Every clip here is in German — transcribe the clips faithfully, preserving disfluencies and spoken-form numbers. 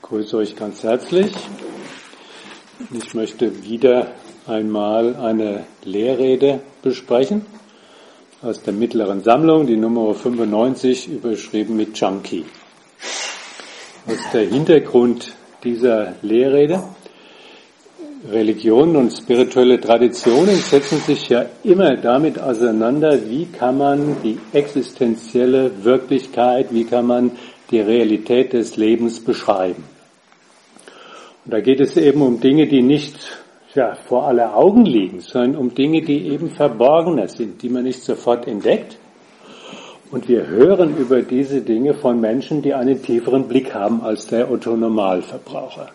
grüße euch ganz herzlich. Ich möchte wieder einmal eine Lehrrede besprechen aus der mittleren Sammlung, die Nummer fünfundneunzig, überschrieben mit Junkie. Was ist der Hintergrund dieser Lehrrede? Religionen und spirituelle Traditionen setzen sich ja immer damit auseinander, wie kann man die existenzielle Wirklichkeit, wie kann man die Realität des Lebens beschreiben. Und da geht es eben um Dinge, die nicht ja, vor aller Augen liegen, sondern um Dinge, die eben verborgener sind, die man nicht sofort entdeckt. Und wir hören über diese Dinge von Menschen, die einen tieferen Blick haben als der Otto-Normalverbraucher.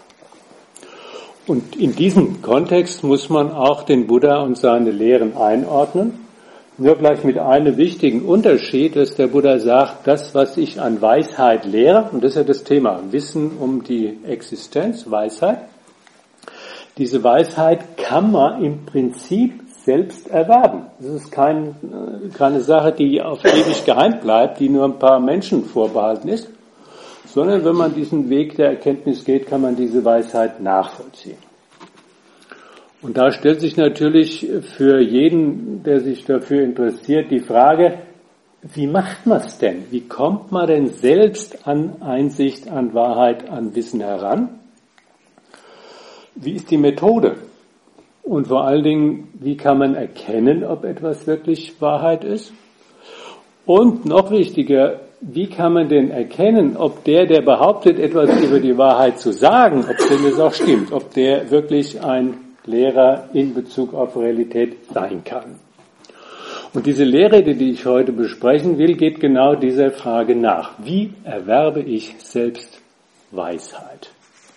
Und in diesem Kontext muss man auch den Buddha und seine Lehren einordnen. Nur vielleicht mit einem wichtigen Unterschied, dass der Buddha sagt, das, was ich an Weisheit lehre, und das ist ja das Thema, Wissen um die Existenz, Weisheit, diese Weisheit kann man im Prinzip selbst erwerben. Das ist kein, keine Sache, die auf ewig geheim bleibt, die nur ein paar Menschen vorbehalten ist, sondern wenn man diesen Weg der Erkenntnis geht, kann man diese Weisheit nachvollziehen. Und da stellt sich natürlich für jeden, der sich dafür interessiert, die Frage, wie macht man es denn? Wie kommt man denn selbst an Einsicht, an Wahrheit, an Wissen heran? Wie ist die Methode? Und vor allen Dingen, wie kann man erkennen, ob etwas wirklich Wahrheit ist? Und noch wichtiger, wie kann man denn erkennen, ob der, der behauptet, etwas über die Wahrheit zu sagen, ob denn das auch stimmt, ob der wirklich ein Lehrer in Bezug auf Realität sein kann. Und diese Lehrrede, die ich heute besprechen will, geht genau dieser Frage nach. Wie erwerbe ich selbst Weisheit?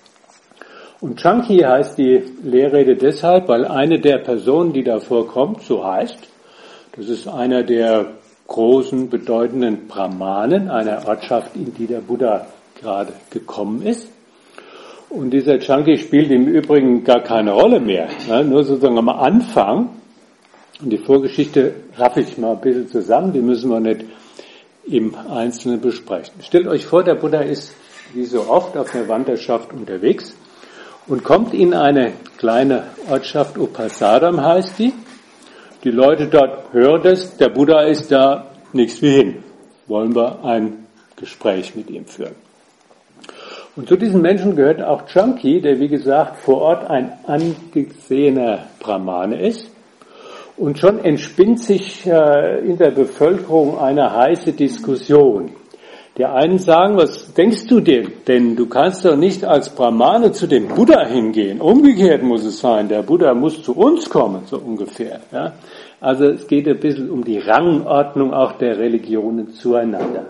Und Junkie heißt die Lehrrede deshalb, weil eine der Personen, die da vorkommt, so heißt, das ist einer der großen, bedeutenden Brahmanen, einer Ortschaft, in die der Buddha gerade gekommen ist. Und dieser Junkie spielt im Übrigen gar keine Rolle mehr, ne? Nur sozusagen am Anfang. Und die Vorgeschichte raffe ich mal ein bisschen zusammen, die müssen wir nicht im Einzelnen besprechen. Stellt euch vor, der Buddha ist wie so oft auf einer Wanderschaft unterwegs und kommt in eine kleine Ortschaft, Upasadam heißt die. Die Leute dort hören das, der Buddha ist da, nichts wie hin. Wollen wir ein Gespräch mit ihm führen. Und zu diesen Menschen gehört auch Junkie, der wie gesagt vor Ort ein angesehener Brahmane ist. Und schon entspinnt sich äh, in der Bevölkerung eine heiße Diskussion. Die einen sagen, was denkst du denn? Denn du kannst doch nicht als Brahmane zu dem Buddha hingehen. Umgekehrt muss es sein, der Buddha muss zu uns kommen, so ungefähr. Ja? Also es geht ein bisschen um die Rangordnung auch der Religionen zueinander.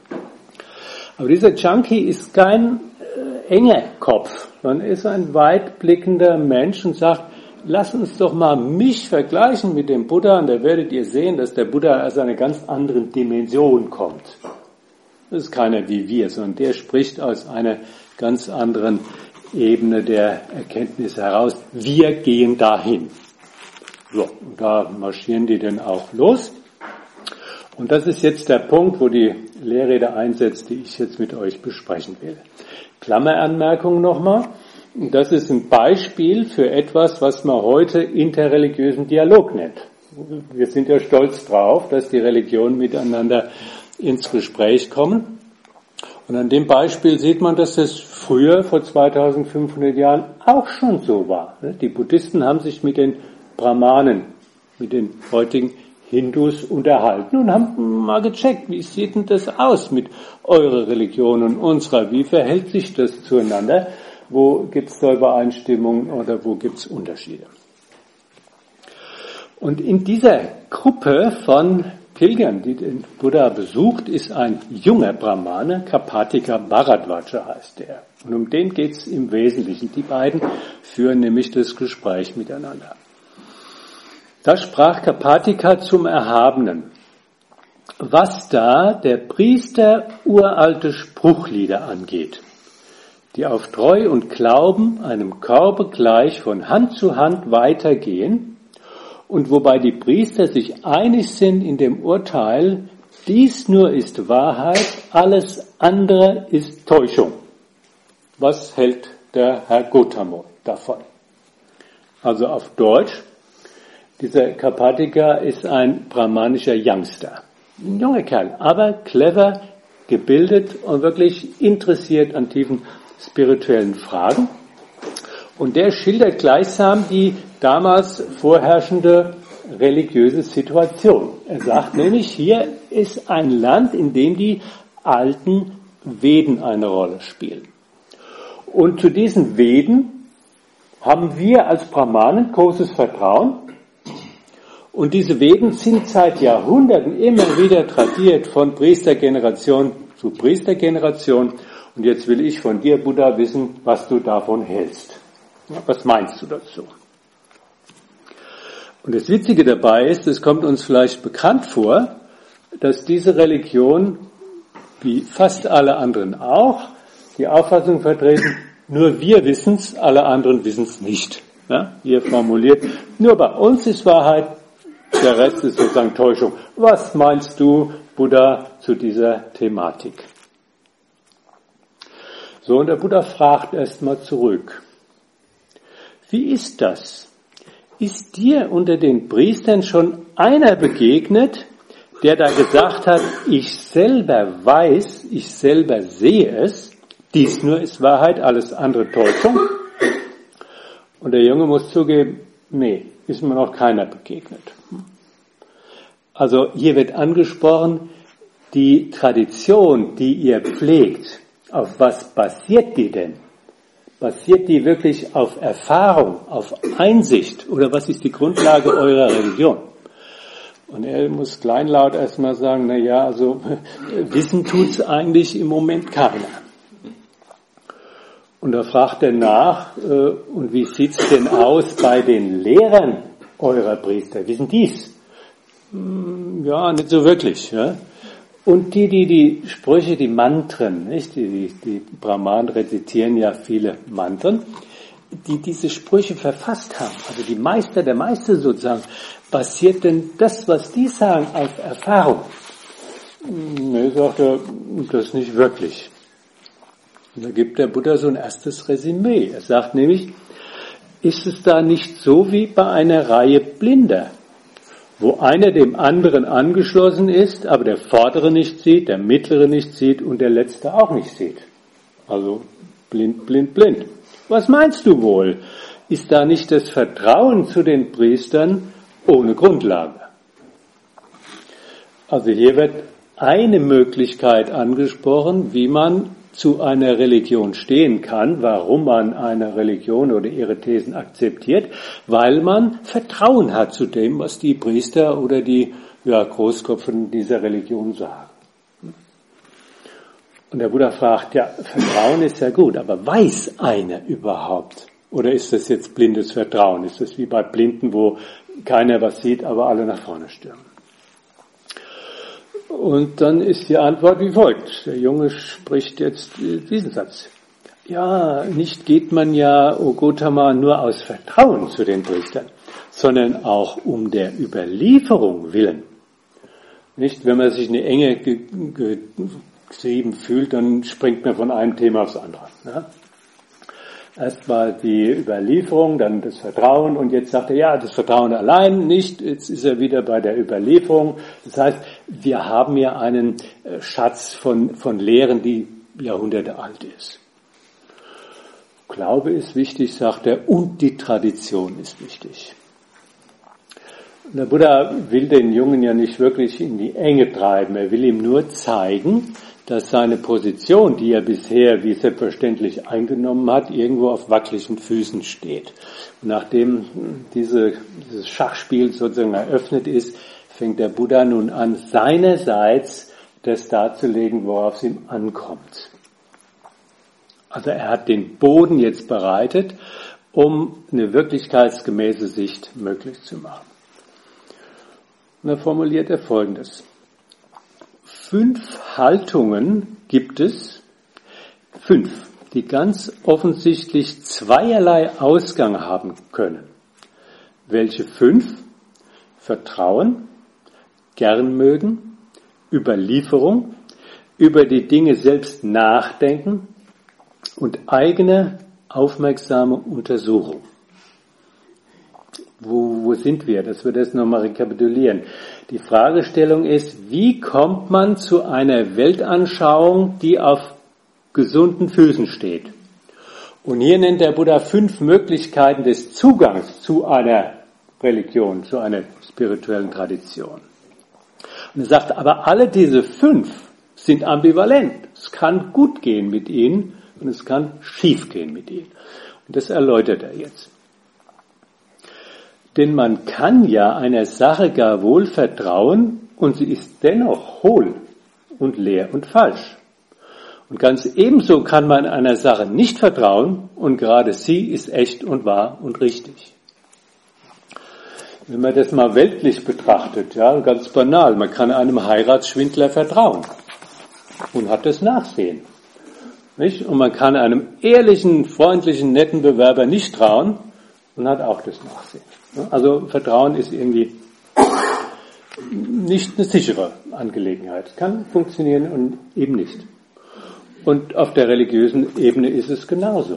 Aber dieser Junkie ist kein äh, enger Kopf, sondern ist ein weitblickender Mensch und sagt, lass uns doch mal mich vergleichen mit dem Buddha und da werdet ihr sehen, dass der Buddha aus einer ganz anderen Dimension kommt. Das ist keiner wie wir, sondern der spricht aus einer ganz anderen Ebene der Erkenntnis heraus. Wir gehen dahin. So, und da marschieren die dann auch los. Und das ist jetzt der Punkt, wo die Lehrrede einsetzt, die ich jetzt mit euch besprechen will. Klammeranmerkung nochmal. Das ist ein Beispiel für etwas, was man heute interreligiösen Dialog nennt. Wir sind ja stolz drauf, dass die Religionen miteinander ins Gespräch kommen. Und an dem Beispiel sieht man, dass das früher, vor zweitausendfünfhundert Jahren, auch schon so war. Die Buddhisten haben sich mit den Brahmanen, mit den heutigen Hindus unterhalten und haben mal gecheckt, wie sieht denn das aus mit eurer Religion und unserer? Wie verhält sich das zueinander? Wo gibt es da Übereinstimmungen oder wo gibt es Unterschiede? Und in dieser Gruppe von Pilgern, die den Buddha besucht, ist ein junger Brahmane, Kapatika Bharadvaja heißt der. Und um den geht es im Wesentlichen. Die beiden führen nämlich das Gespräch miteinander. Da sprach Kapatika zum Erhabenen, was da der Priester uralte Spruchlieder angeht, die auf Treu und Glauben einem Korbe gleich von Hand zu Hand weitergehen, und wobei die Priester sich einig sind in dem Urteil, dies nur ist Wahrheit, alles andere ist Täuschung. was hält der Herr Gotamo davon? Also auf Deutsch, dieser Karpatiker ist ein brahmanischer Youngster. Ein junger Kerl, aber clever, gebildet und wirklich interessiert an tiefen spirituellen Fragen. Und der schildert gleichsam die damals vorherrschende religiöse Situation. Er sagt nämlich, hier ist ein Land, in dem die alten Veden eine Rolle spielen. Und zu diesen Veden haben wir als Brahmanen großes Vertrauen. Und diese Veden sind seit Jahrhunderten immer wieder tradiert von Priestergeneration zu Priestergeneration. Und jetzt will ich von dir, Buddha, wissen, was du davon hältst. Was meinst du dazu? Und das Witzige dabei ist, es kommt uns vielleicht bekannt vor, dass diese Religion, wie fast alle anderen auch, die Auffassung vertreten, nur wir wissen es, alle anderen wissen es nicht. Ja, hier formuliert, nur bei uns ist Wahrheit, der Rest ist sozusagen Täuschung. Was meinst du, Buddha, zu dieser Thematik? So, und der Buddha fragt erstmal zurück. Wie ist das? Ist dir unter den Priestern schon einer begegnet, der da gesagt hat, ich selber weiß, ich selber sehe es, dies nur ist Wahrheit, alles andere Täuschung? Und der Junge muss zugeben, nee, ist mir noch keiner begegnet. Also hier wird angesprochen, die Tradition, die ihr pflegt, auf was basiert die denn? Basiert die wirklich auf Erfahrung, auf Einsicht oder was ist die Grundlage eurer Religion? Und er muss kleinlaut erstmal sagen, na ja, also wissen tut's eigentlich im Moment keiner. Und da fragt er nach, äh, und wie sieht's denn aus bei den Lehrern eurer Priester? Wissen die's? Hm, ja, nicht so wirklich. Ja? Und die, die die Sprüche, die Mantren, nicht? Die, die, die Brahmanen rezitieren ja viele Mantren, die diese Sprüche verfasst haben, also die Meister der Meister sozusagen, basiert denn das, was die sagen, auf Erfahrung? Nee, sagt er, das nicht wirklich. Und da gibt der Buddha so ein erstes Resümee. Er sagt nämlich, ist es da nicht so wie bei einer Reihe Blinder, wo einer dem anderen angeschlossen ist, aber der Vordere nicht sieht, der Mittlere nicht sieht und der Letzte auch nicht sieht. Also blind, blind, blind. Was meinst du wohl? Ist da nicht das Vertrauen zu den Priestern ohne Grundlage? Also hier wird eine Möglichkeit angesprochen, wie man zu einer Religion stehen kann, warum man eine Religion oder ihre Thesen akzeptiert, weil man Vertrauen hat zu dem, was die Priester oder die ja, Großkopfen dieser Religion sagen. Und der Buddha fragt, ja, Vertrauen ist ja gut, aber weiß einer überhaupt? Oder ist das jetzt blindes Vertrauen? Ist das wie bei Blinden, wo keiner was sieht, aber alle nach vorne stürmen? Und dann ist die Antwort wie folgt. Der Junge spricht jetzt diesen Satz. Ja, nicht geht man ja, O Gotama, nur aus Vertrauen zu den Priestern, sondern auch um der Überlieferung willen. Nicht, wenn man sich in die Enge getrieben fühlt, dann springt man von einem Thema aufs andere. Ne? Erstmal die Überlieferung, dann das Vertrauen und jetzt sagt er, ja, das Vertrauen allein nicht, jetzt ist er wieder bei der Überlieferung. Das heißt, wir haben ja einen Schatz von, von Lehren, die Jahrhunderte alt ist. Glaube ist wichtig, sagt er, und die Tradition ist wichtig. Und der Buddha will den Jungen ja nicht wirklich in die Enge treiben, er will ihm nur zeigen, dass seine Position, die er bisher wie selbstverständlich eingenommen hat, irgendwo auf wackeligen Füßen steht. Und nachdem diese, dieses Schachspiel sozusagen eröffnet ist, fängt der Buddha nun an, seinerseits das darzulegen, worauf es ihm ankommt. Also er hat den Boden jetzt bereitet, um eine wirklichkeitsgemäße Sicht möglich zu machen. Und da formuliert er Folgendes. Fünf Haltungen gibt es, fünf, die ganz offensichtlich zweierlei Ausgang haben können. Welche fünf? Vertrauen, gern mögen, Überlieferung, über die Dinge selbst nachdenken, und eigene aufmerksame Untersuchung. Wo, wo sind wir? Dass wir das nochmal rekapitulieren. Die Fragestellung ist, wie kommt man zu einer Weltanschauung, die auf gesunden Füßen steht? Und hier nennt der Buddha fünf Möglichkeiten des Zugangs zu einer Religion, zu einer spirituellen Tradition. Und er sagt, aber alle diese fünf sind ambivalent. Es kann gut gehen mit ihnen und es kann schief gehen mit ihnen. Und das erläutert er jetzt. Denn man kann ja einer Sache gar wohl vertrauen und sie ist dennoch hohl und leer und falsch. Und ganz ebenso kann man einer Sache nicht vertrauen und gerade sie ist echt und wahr und richtig. Wenn man das mal weltlich betrachtet, ja, ganz banal, man kann einem Heiratsschwindler vertrauen und hat das Nachsehen. Nicht? Und man kann einem ehrlichen, freundlichen, netten Bewerber nicht trauen und hat auch das Nachsehen. Also Vertrauen ist irgendwie nicht eine sichere Angelegenheit. Es kann funktionieren und eben nicht. Und auf der religiösen Ebene ist es genauso.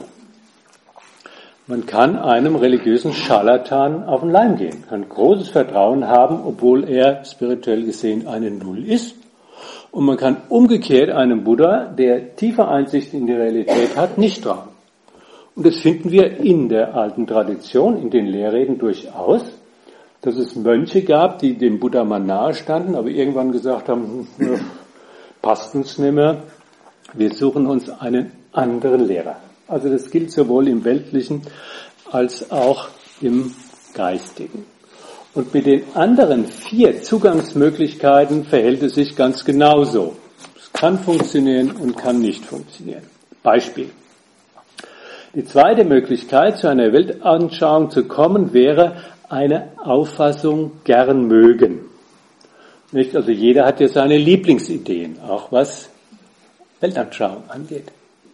Man kann einem religiösen Scharlatan auf den Leim gehen, kann großes Vertrauen haben, obwohl er spirituell gesehen eine Null ist. Und man kann umgekehrt einem Buddha, der tiefe Einsicht in die Realität hat, nicht trauen. Und das finden wir in der alten Tradition, in den Lehrreden durchaus, dass es Mönche gab, die dem Buddha mal nahe standen, aber irgendwann gesagt haben, hm, passt uns nicht mehr, wir suchen uns einen anderen Lehrer. Also das gilt sowohl im Weltlichen als auch im Geistigen. Und mit den anderen vier Zugangsmöglichkeiten verhält es sich ganz genauso. Es kann funktionieren und kann nicht funktionieren. Beispiel. Die zweite Möglichkeit, zu einer Weltanschauung zu kommen, wäre eine Auffassung gern mögen. Nicht? Also jeder hat ja seine Lieblingsideen, auch was Weltanschauung angeht.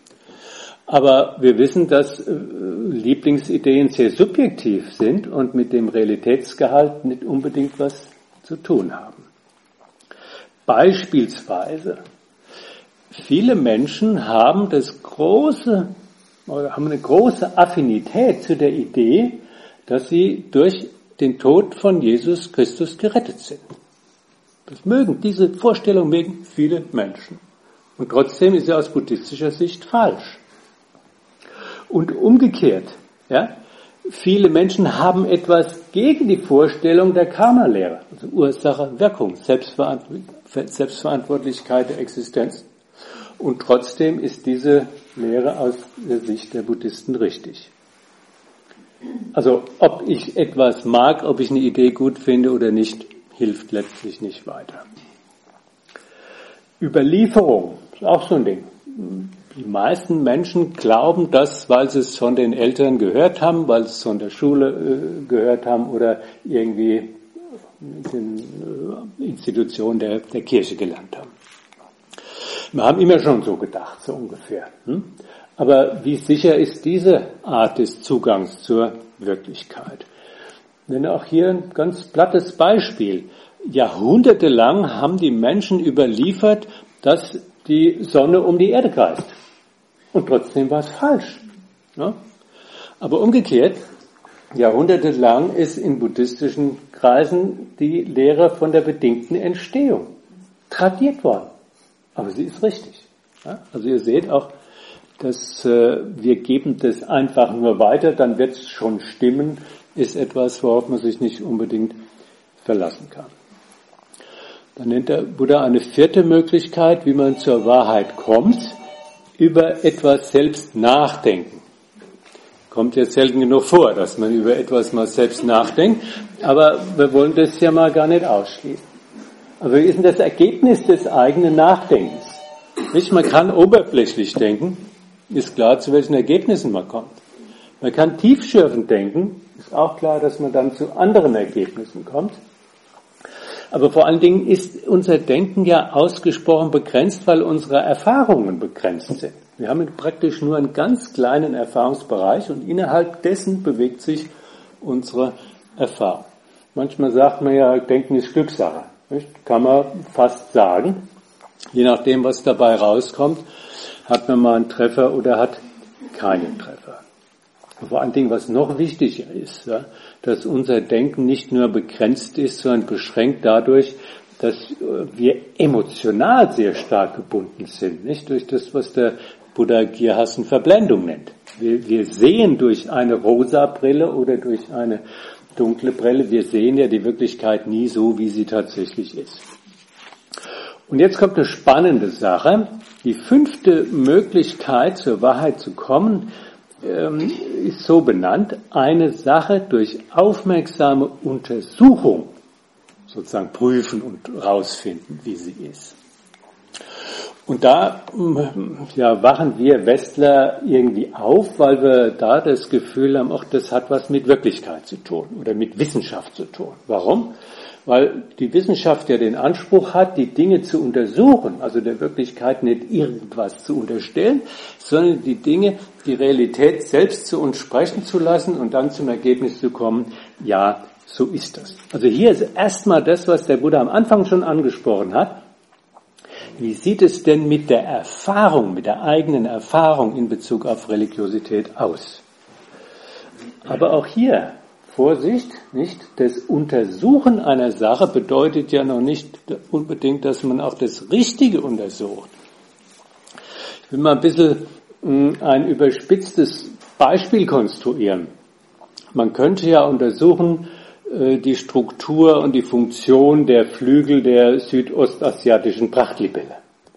Aber wir wissen, dass äh, Lieblingsideen sehr subjektiv sind und mit dem Realitätsgehalt nicht unbedingt was zu tun haben. Beispielsweise, viele Menschen haben das große, oder haben eine große Affinität zu der Idee, dass sie durch den Tod von Jesus Christus gerettet sind. Das mögen, diese Vorstellung mögen viele Menschen. Und trotzdem ist sie aus buddhistischer Sicht falsch. Und umgekehrt, ja, viele Menschen haben etwas gegen die Vorstellung der Karma-Lehre, also Ursache, Wirkung, Selbstverantwortlichkeit der Existenz. Und trotzdem ist diese Lehre aus der Sicht der Buddhisten richtig. Also ob ich etwas mag, ob ich eine Idee gut finde oder nicht, hilft letztlich nicht weiter. Überlieferung ist auch so ein Ding. Die meisten Menschen glauben das, weil sie es von den Eltern gehört haben, weil sie es von der Schule äh, gehört haben oder irgendwie in den äh, Institutionen der, der Kirche gelernt haben. Wir haben immer schon so gedacht, so ungefähr. Hm? Aber wie sicher ist diese Art des Zugangs zur Wirklichkeit? Ich nenne auch hier ein ganz plattes Beispiel. Jahrhundertelang haben die Menschen überliefert, dass die Sonne um die Erde kreist. Und trotzdem war es falsch. Ja? Aber umgekehrt, jahrhundertelang ist in buddhistischen Kreisen die Lehre von der bedingten Entstehung tradiert worden. Aber sie ist richtig. Ja? Also ihr seht auch, dass äh, wir geben das einfach nur weiter, dann wird es schon stimmen, ist etwas, worauf man sich nicht unbedingt verlassen kann. Dann nennt der Buddha eine vierte Möglichkeit, wie man zur Wahrheit kommt, über etwas selbst nachdenken. Kommt jetzt selten genug vor, dass man über etwas mal selbst nachdenkt, aber wir wollen das ja mal gar nicht ausschließen. Also wie ist denn das Ergebnis des eigenen Nachdenkens? Nicht, man kann oberflächlich denken, ist klar, zu welchen Ergebnissen man kommt. Man kann tiefschürfend denken, ist auch klar, dass man dann zu anderen Ergebnissen kommt. Aber vor allen Dingen ist unser Denken ja ausgesprochen begrenzt, weil unsere Erfahrungen begrenzt sind. Wir haben praktisch nur einen ganz kleinen Erfahrungsbereich und innerhalb dessen bewegt sich unsere Erfahrung. Manchmal sagt man ja, Denken ist Glückssache. Nicht? Kann man fast sagen, je nachdem, was dabei rauskommt. hat man mal einen Treffer oder hat keinen Treffer. Und vor allen Dingen, was noch wichtiger ist, ja, dass unser Denken nicht nur begrenzt ist, sondern beschränkt dadurch, dass wir emotional sehr stark gebunden sind, nicht durch das, was der Buddha Gier, Hass und Verblendung nennt. Wir, wir sehen durch eine rosa Brille oder durch eine dunkle Brille, wir sehen ja die Wirklichkeit nie so, wie sie tatsächlich ist. Und jetzt kommt eine spannende Sache. Die fünfte Möglichkeit, zur Wahrheit zu kommen, ähm, ist so benannt, eine Sache durch aufmerksame Untersuchung sozusagen prüfen und rausfinden, wie sie ist. Und da ja, wachen wir Westler irgendwie auf, weil wir da das Gefühl haben, auch das hat was mit Wirklichkeit zu tun oder mit Wissenschaft zu tun. Warum? Weil die Wissenschaft ja den Anspruch hat, die Dinge zu untersuchen, also der Wirklichkeit nicht irgendwas zu unterstellen, sondern die Dinge, die Realität selbst zu uns sprechen zu lassen und dann zum Ergebnis zu kommen, ja, so ist das. Also hier ist erstmal das, was der Buddha am Anfang schon angesprochen hat. Wie sieht es denn mit der Erfahrung, mit der eigenen Erfahrung in Bezug auf Religiosität aus? Aber auch hier, Vorsicht, nicht? Das Untersuchen einer Sache bedeutet ja noch nicht unbedingt, dass man auch das Richtige untersucht. Ich will mal ein bisschen ein überspitztes Beispiel konstruieren. Man könnte ja untersuchen, die Struktur und die Funktion der Flügel der südostasiatischen Prachtlibelle.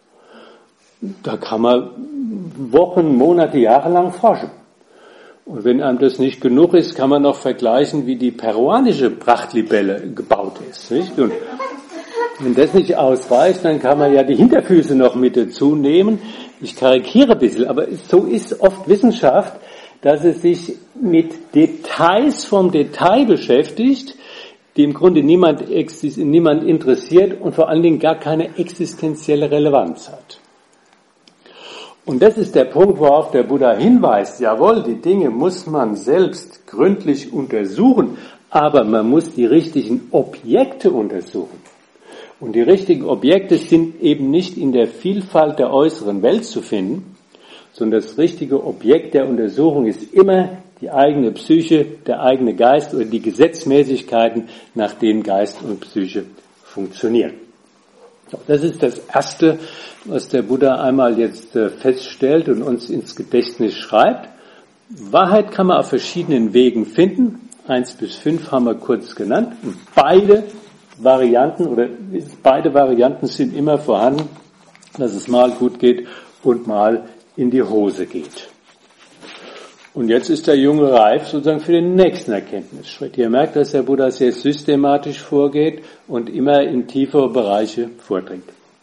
Da kann man Wochen, Monate, Jahre lang forschen. Und wenn einem das nicht genug ist, kann man noch vergleichen, wie die peruanische Prachtlibelle gebaut ist. Nicht? Und wenn das nicht ausreicht, dann kann man ja die Hinterfüße noch mit dazu nehmen. Ich karikiere ein bisschen, aber so ist oft Wissenschaft, dass es sich mit Details vom Detail beschäftigt, die im Grunde niemand, niemand interessiert und vor allen Dingen gar keine existenzielle Relevanz hat. Und das ist der Punkt, worauf der Buddha hinweist. Jawohl, die Dinge muss man selbst gründlich untersuchen, aber man muss die richtigen Objekte untersuchen. Und die richtigen Objekte sind eben nicht in der Vielfalt der äußeren Welt zu finden, sondern das richtige Objekt der Untersuchung ist immer die eigene Psyche, der eigene Geist oder die Gesetzmäßigkeiten, nach denen Geist und Psyche funktionieren. Das ist das Erste, was der Buddha einmal jetzt feststellt und uns ins Gedächtnis schreibt. Wahrheit kann man auf verschiedenen Wegen finden. Eins bis fünf haben wir kurz genannt. Und beide Varianten oder beide Varianten sind immer vorhanden, dass es mal gut geht und mal in die Hose geht. Und jetzt ist der Junge reif sozusagen für den nächsten Erkenntnisschritt. Ihr merkt, dass der Buddha sehr systematisch vorgeht und immer in tiefere Bereiche vordringt.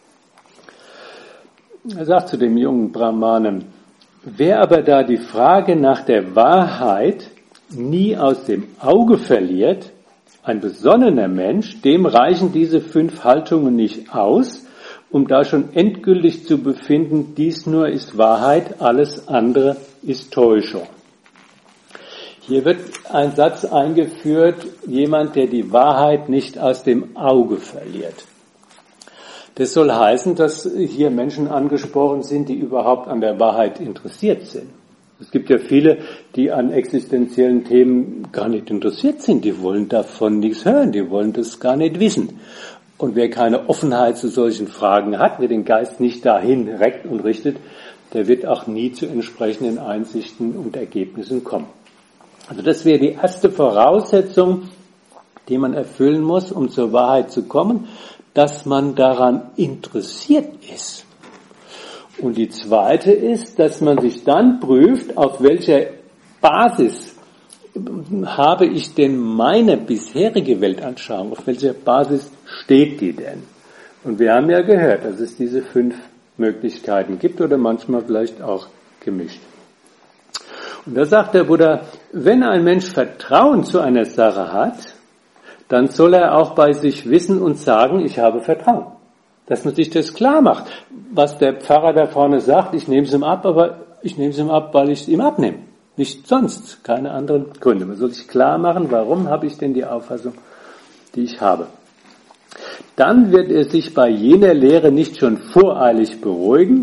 Er sagt zu dem jungen Brahmanen, wer aber da die Frage nach der Wahrheit nie aus dem Auge verliert, ein besonnener Mensch, dem reichen diese fünf Haltungen nicht aus, um da schon endgültig zu befinden, dies nur ist Wahrheit, alles andere ist Täuschung. Hier wird ein Satz eingeführt, jemand, der die Wahrheit nicht aus dem Auge verliert. Das soll heißen, dass hier Menschen angesprochen sind, die überhaupt an der Wahrheit interessiert sind. Es gibt ja viele, die an existenziellen Themen gar nicht interessiert sind. Die wollen davon nichts hören, die wollen das gar nicht wissen. Und wer keine Offenheit zu solchen Fragen hat, wer den Geist nicht dahin reckt und richtet, der wird auch nie zu entsprechenden Einsichten und Ergebnissen kommen. Also das wäre die erste Voraussetzung, die man erfüllen muss, um zur Wahrheit zu kommen, dass man daran interessiert ist. Und die zweite ist, dass man sich dann prüft, auf welcher Basis habe ich denn meine bisherige Weltanschauung, auf welcher Basis steht die denn? Und wir haben ja gehört, dass es diese fünf Möglichkeiten gibt oder manchmal vielleicht auch gemischt. Und da sagt der Buddha, wenn ein Mensch Vertrauen zu einer Sache hat, dann soll er auch bei sich wissen und sagen, ich habe Vertrauen. Dass man sich das klar macht. Was der Pfarrer da vorne sagt, ich nehme es ihm ab, aber ich nehme es ihm ab, weil ich es ihm abnehme. Nicht sonst, keine anderen Gründe. Man soll sich klar machen, warum habe ich denn die Auffassung, die ich habe. Dann wird er sich bei jener Lehre nicht schon voreilig beruhigen,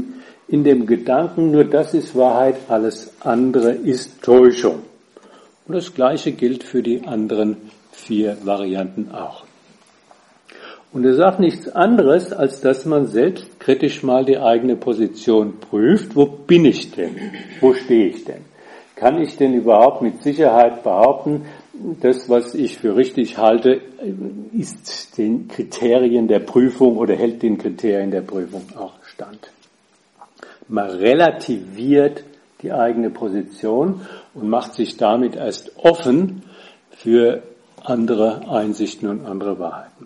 in dem Gedanken, nur das ist Wahrheit, alles andere ist Täuschung. Und das Gleiche gilt für die anderen vier Varianten auch. Und er sagt nichts anderes, als dass man selbst kritisch mal die eigene Position prüft. Wo bin ich denn? Wo stehe ich denn? Kann ich denn überhaupt mit Sicherheit behaupten, das, was ich für richtig halte, ist den Kriterien der Prüfung oder hält den Kriterien der Prüfung auch stand? Man relativiert die eigene Position und macht sich damit erst offen für andere Einsichten und andere Wahrheiten.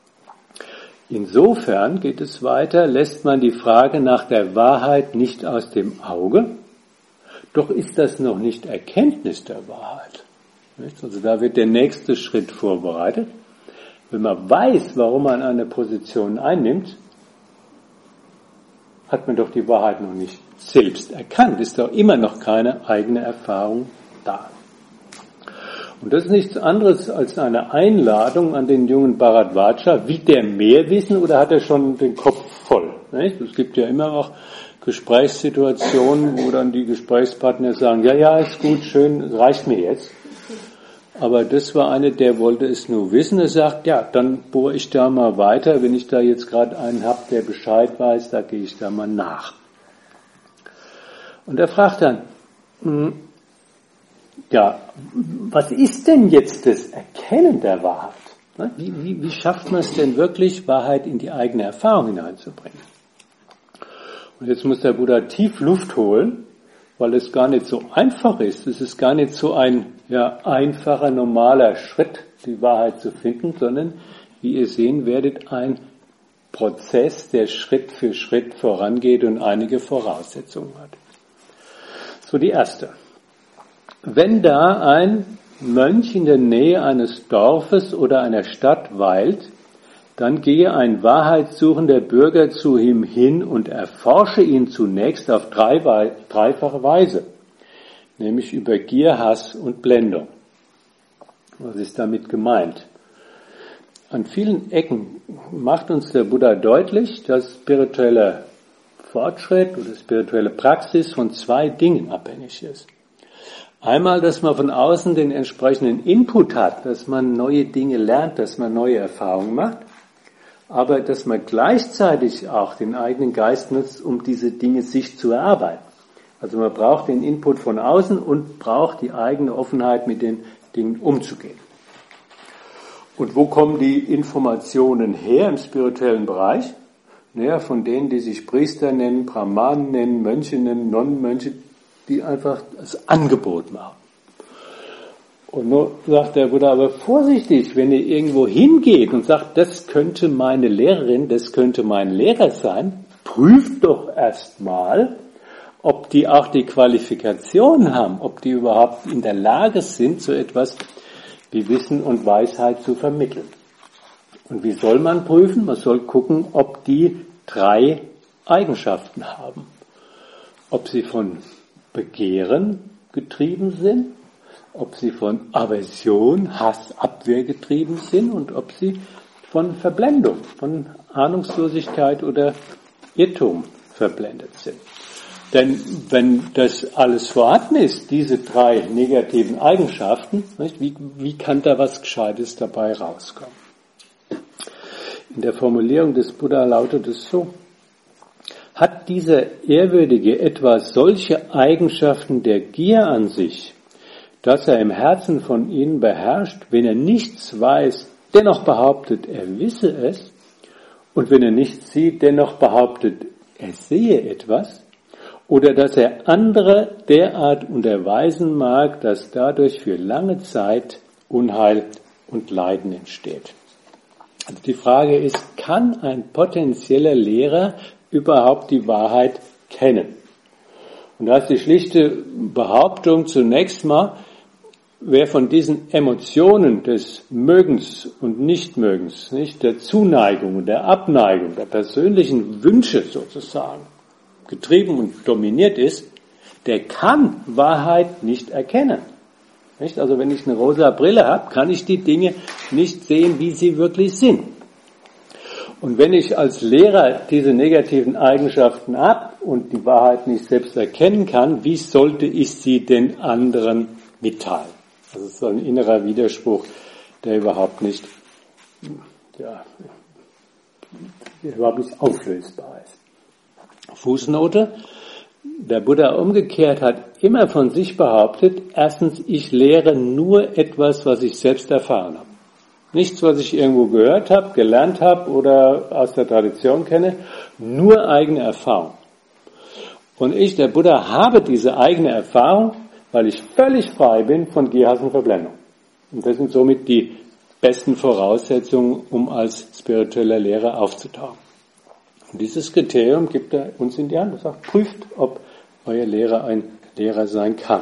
Insofern geht es weiter, lässt man die Frage nach der Wahrheit nicht aus dem Auge, doch ist das noch nicht Erkenntnis der Wahrheit. Also da wird der nächste Schritt vorbereitet. Wenn man weiß, warum man eine Position einnimmt, hat man doch die Wahrheit noch nicht selbst erkannt, ist doch immer noch keine eigene Erfahrung da. Und das ist nichts anderes als eine Einladung an den jungen Bharadvaja. Will der mehr wissen oder hat er schon den Kopf voll? Es gibt ja immer auch Gesprächssituationen, wo dann die Gesprächspartner sagen, ja, ja, ist gut, schön, reicht mir jetzt. Aber das war eine, der wollte es nur wissen. Er sagt, ja, dann bohre ich da mal weiter. Wenn ich da jetzt gerade einen habe, der Bescheid weiß, da gehe ich da mal nach. Und er fragt dann, ja, was ist denn jetzt das Erkennen der Wahrheit? Wie, wie, wie schafft man es denn wirklich, Wahrheit in die eigene Erfahrung hineinzubringen? Und jetzt muss der Buddha tief Luft holen, weil es gar nicht so einfach ist. Es ist gar nicht so ein ja, einfacher, normaler Schritt, die Wahrheit zu finden, sondern, wie ihr sehen werdet, ein Prozess, der Schritt für Schritt vorangeht und einige Voraussetzungen hat. So, die erste. Wenn da ein Mönch in der Nähe eines Dorfes oder einer Stadt weilt, dann gehe ein wahrheitssuchender Bürger zu ihm hin und erforsche ihn zunächst auf drei, dreifache Weise, nämlich über Gier, Hass und Blendung. Was ist damit gemeint? An vielen Ecken macht uns der Buddha deutlich, dass spiritueller Fortschritt oder spirituelle Praxis von zwei Dingen abhängig ist. Einmal, dass man von außen den entsprechenden Input hat, dass man neue Dinge lernt, dass man neue Erfahrungen macht, aber dass man gleichzeitig auch den eigenen Geist nutzt, um diese Dinge sich zu erarbeiten. Also man braucht den Input von außen und braucht die eigene Offenheit, mit den Dingen umzugehen. Und wo kommen die Informationen her im spirituellen Bereich? Naja, von denen, die sich Priester nennen, Brahmanen nennen, Mönche nennen, Nonnenmönche, die einfach das Angebot machen. Und nur sagt der Buddha, aber vorsichtig, wenn ihr irgendwo hingeht und sagt, das könnte meine Lehrerin, das könnte mein Lehrer sein, prüft doch erstmal, ob die auch die Qualifikation haben, ob die überhaupt in der Lage sind, so etwas wie Wissen und Weisheit zu vermitteln. Und wie soll man prüfen? Man soll gucken, ob die drei Eigenschaften haben. Ob sie von Begehren getrieben sind, ob sie von Aversion, Hass, Abwehr getrieben sind und ob sie von Verblendung, von Ahnungslosigkeit oder Irrtum verblendet sind. Denn wenn das alles vorhanden ist, diese drei negativen Eigenschaften, nicht, wie, wie kann da was Gescheites dabei rauskommen? In der Formulierung des Buddha lautet es so: Hat dieser Ehrwürdige etwa solche Eigenschaften der Gier an sich, dass er im Herzen von ihnen beherrscht, wenn er nichts weiß, dennoch behauptet, er wisse es, und wenn er nichts sieht, dennoch behauptet, er sehe etwas, oder dass er andere derart unterweisen mag, dass dadurch für lange Zeit Unheil und Leiden entsteht. Also die Frage ist, kann ein potenzieller Lehrer überhaupt die Wahrheit kennen? Und da ist die schlichte Behauptung zunächst mal, wer von diesen Emotionen des Mögens und Nichtmögens, nicht, der Zuneigung und der Abneigung, der persönlichen Wünsche sozusagen, getrieben und dominiert ist, der kann Wahrheit nicht erkennen. Nicht? Also wenn ich eine rosa Brille habe, kann ich die Dinge nicht sehen, wie sie wirklich sind. Und wenn ich als Lehrer diese negativen Eigenschaften habe und die Wahrheit nicht selbst erkennen kann, wie sollte ich sie den anderen mitteilen? Das ist so ein innerer Widerspruch, der überhaupt nicht, ja, der überhaupt nicht auflösbar ist. Fußnote. Der Buddha umgekehrt hat immer von sich behauptet, erstens, ich lehre nur etwas, was ich selbst erfahren habe. Nichts, was ich irgendwo gehört habe, gelernt habe oder aus der Tradition kenne, nur eigene Erfahrung. Und ich, der Buddha, habe diese eigene Erfahrung, weil ich völlig frei bin von Gier, Hass und Verblendung. Und das sind somit die besten Voraussetzungen, um als spiritueller Lehrer aufzutauchen. Und dieses Kriterium gibt er uns in die Hand und sagt, prüft, ob euer Lehrer ein Lehrer sein kann.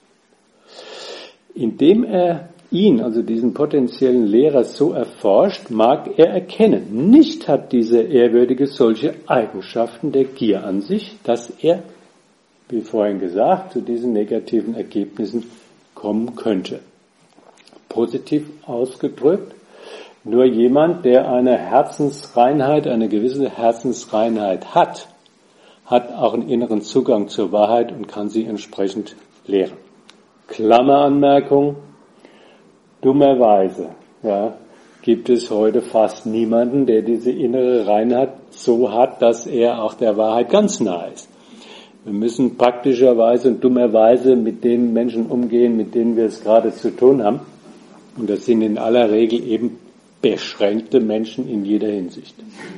Indem er ihn, also diesen potenziellen Lehrer, so erforscht, mag er erkennen, nicht hat dieser Ehrwürdige solche Eigenschaften der Gier an sich, dass er, wie vorhin gesagt, zu diesen negativen Ergebnissen kommen könnte. Positiv ausgedrückt, nur jemand, der eine Herzensreinheit, eine gewisse Herzensreinheit hat, hat auch einen inneren Zugang zur Wahrheit und kann sie entsprechend lehren. Klammeranmerkung, dummerweise, ja, gibt es heute fast niemanden, der diese innere Reinheit so hat, dass er auch der Wahrheit ganz nah ist. Wir müssen praktischerweise und dummerweise mit den Menschen umgehen, mit denen wir es gerade zu tun haben. Und das sind in aller Regel eben beschränkte Menschen in jeder Hinsicht.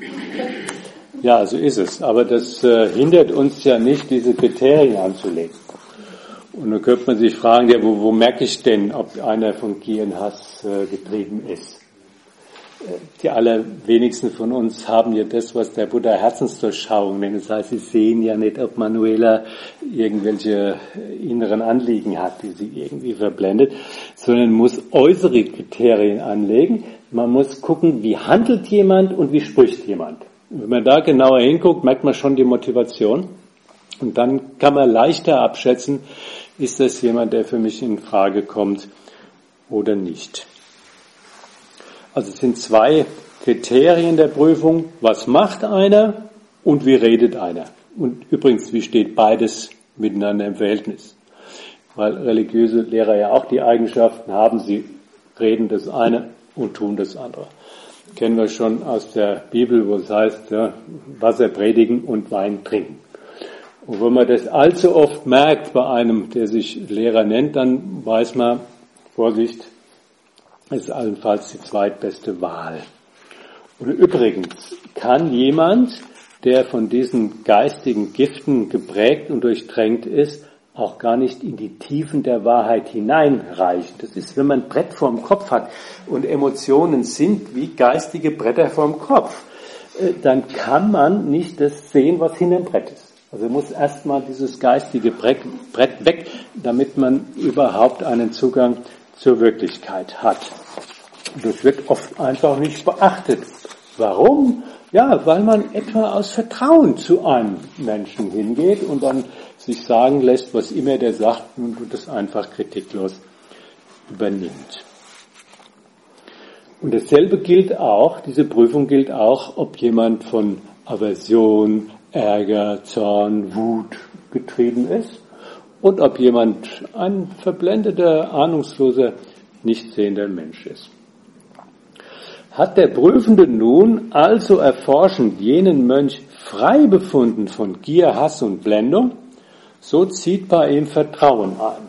Ja, so ist es. Aber das äh, hindert uns ja nicht, diese Kriterien anzulegen. Und dann könnte man sich fragen, ja, wo, wo merke ich denn, ob einer von Gier und Hass äh, getrieben ist? Äh, die allerwenigsten von uns haben ja das, was der Buddha Herzensdurchschauung nennt. Das heißt, sie sehen ja nicht, ob Manuela irgendwelche inneren Anliegen hat, die sie irgendwie verblendet, sondern muss äußere Kriterien anlegen. Man muss gucken, wie handelt jemand und wie spricht jemand. Und wenn man da genauer hinguckt, merkt man schon die Motivation. Und dann kann man leichter abschätzen, ist das jemand, der für mich in Frage kommt oder nicht. Also es sind zwei Kriterien der Prüfung. Was macht einer und wie redet einer? Und übrigens, wie steht beides miteinander im Verhältnis? Weil religiöse Lehrer ja auch die Eigenschaften haben, sie reden das eine und tun das andere. Kennen wir schon aus der Bibel, wo es heißt, ja, Wasser predigen und Wein trinken. Und wenn man das allzu oft merkt bei einem, der sich Lehrer nennt, dann weiß man, Vorsicht, ist allenfalls die zweitbeste Wahl. Und übrigens kann jemand, der von diesen geistigen Giften geprägt und durchtränkt ist, auch gar nicht in die Tiefen der Wahrheit hineinreichen. Das ist, wenn man ein Brett vorm Kopf hat und Emotionen sind wie geistige Bretter vorm Kopf, dann kann man nicht das sehen, was hinter dem Brett ist. Also muss erstmal dieses geistige Brett weg, damit man überhaupt einen Zugang zur Wirklichkeit hat. Und das wird oft einfach nicht beachtet. Warum? Ja, weil man etwa aus Vertrauen zu einem Menschen hingeht und dann sich sagen lässt, was immer der sagt, und das einfach kritiklos übernimmt. Und dasselbe gilt auch, diese Prüfung gilt auch, ob jemand von Aversion, Ärger, Zorn, Wut getrieben ist und ob jemand ein verblendeter, ahnungsloser, nichtsehender Mensch ist. Hat der Prüfende nun also erforschend jenen Mönch frei befunden von Gier, Hass und Blendung, so zieht bei ihm Vertrauen ein.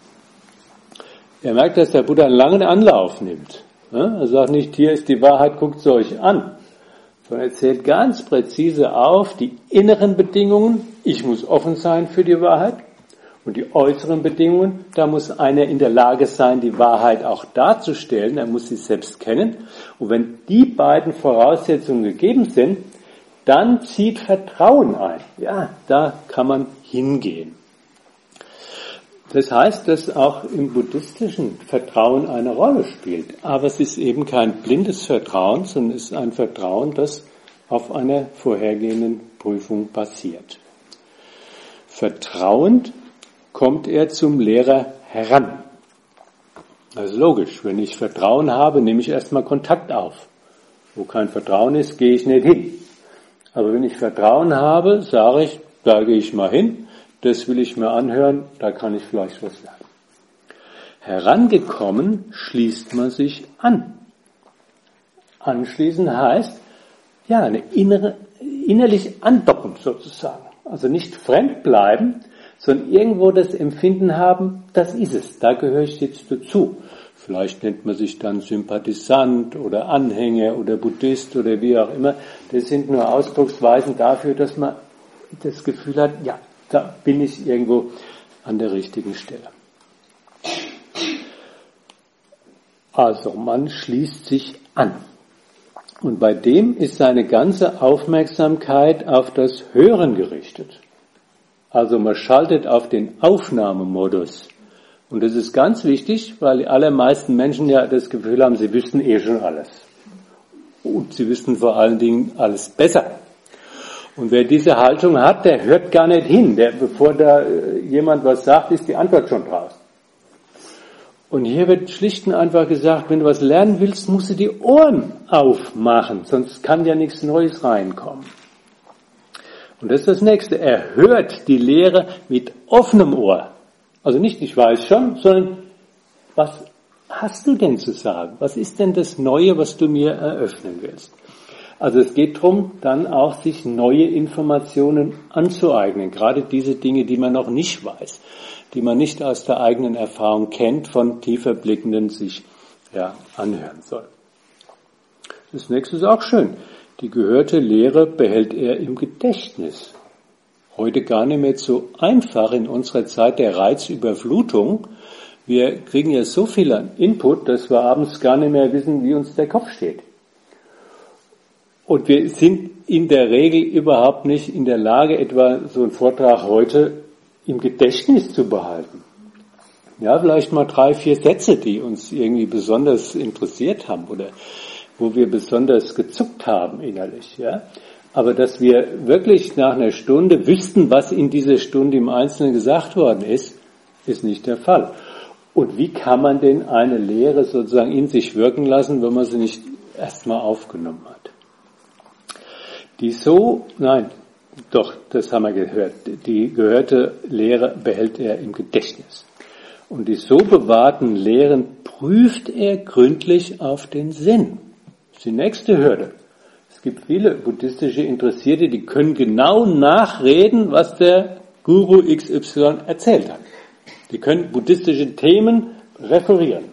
Er merkt, dass der Buddha einen langen Anlauf nimmt. Er sagt nicht, hier ist die Wahrheit, guckt sie euch an. Sondern er zählt ganz präzise auf die inneren Bedingungen. Ich muss offen sein für die Wahrheit. Und die äußeren Bedingungen, da muss einer in der Lage sein, die Wahrheit auch darzustellen. Er muss sie selbst kennen. Und wenn die beiden Voraussetzungen gegeben sind, dann zieht Vertrauen ein. Ja, da kann man hingehen. Das heißt, dass auch im buddhistischen Vertrauen eine Rolle spielt. Aber es ist eben kein blindes Vertrauen, sondern es ist ein Vertrauen, das auf einer vorhergehenden Prüfung basiert. Vertrauend kommt er zum Lehrer heran. Das ist logisch. Wenn ich Vertrauen habe, nehme ich erstmal Kontakt auf. Wo kein Vertrauen ist, gehe ich nicht hin. Aber wenn ich Vertrauen habe, sage ich, da gehe ich mal hin, das will ich mir anhören, da kann ich vielleicht was lernen. Herangekommen schließt man sich an. Anschließen heißt, ja, eine innere, innerlich andocken sozusagen. Also nicht fremd bleiben, sondern irgendwo das Empfinden haben, das ist es, da gehöre ich jetzt dazu. Vielleicht nennt man sich dann Sympathisant oder Anhänger oder Buddhist oder wie auch immer. Das sind nur Ausdrucksweisen dafür, dass man das Gefühl hat, ja, da bin ich irgendwo an der richtigen Stelle. Also man schließt sich an. Und bei dem ist seine ganze Aufmerksamkeit auf das Hören gerichtet. Also man schaltet auf den Aufnahmemodus. Und das ist ganz wichtig, weil die allermeisten Menschen ja das Gefühl haben, sie wüssten eh schon alles. Und sie wüssten vor allen Dingen alles besser. Und wer diese Haltung hat, der hört gar nicht hin. Der, bevor da jemand was sagt, ist die Antwort schon draußen. Und hier wird schlicht und einfach gesagt, wenn du was lernen willst, musst du die Ohren aufmachen, sonst kann ja nichts Neues reinkommen. Und das ist das Nächste. Er hört die Lehre mit offenem Ohr. Also nicht, ich weiß schon, sondern was hast du denn zu sagen? Was ist denn das Neue, was du mir eröffnen willst? Also es geht darum, dann auch sich neue Informationen anzueignen. Gerade diese Dinge, die man noch nicht weiß, die man nicht aus der eigenen Erfahrung kennt, von tiefer Blickenden sich ja, anhören soll. Das Nächste ist auch schön. Die gehörte Lehre behält er im Gedächtnis. Heute gar nicht mehr so einfach in unserer Zeit der Reizüberflutung. Wir kriegen ja so viel an Input, dass wir abends gar nicht mehr wissen, wie uns der Kopf steht. Und wir sind in der Regel überhaupt nicht in der Lage, etwa so einen Vortrag heute im Gedächtnis zu behalten. Ja, vielleicht mal drei, vier Sätze, die uns irgendwie besonders interessiert haben oder wo wir besonders gezuckt haben innerlich, ja. Aber dass wir wirklich nach einer Stunde wüssten, was in dieser Stunde im Einzelnen gesagt worden ist, ist nicht der Fall. Und wie kann man denn eine Lehre sozusagen in sich wirken lassen, wenn man sie nicht erstmal aufgenommen hat? Die so, nein, doch, das haben wir gehört, die gehörte Lehre behält er im Gedächtnis. Und die so bewahrten Lehren prüft er gründlich auf den Sinn. Das ist die nächste Hürde. Es gibt viele buddhistische Interessierte, die können genau nachreden, was der Guru X Y erzählt hat. Die können buddhistische Themen referieren.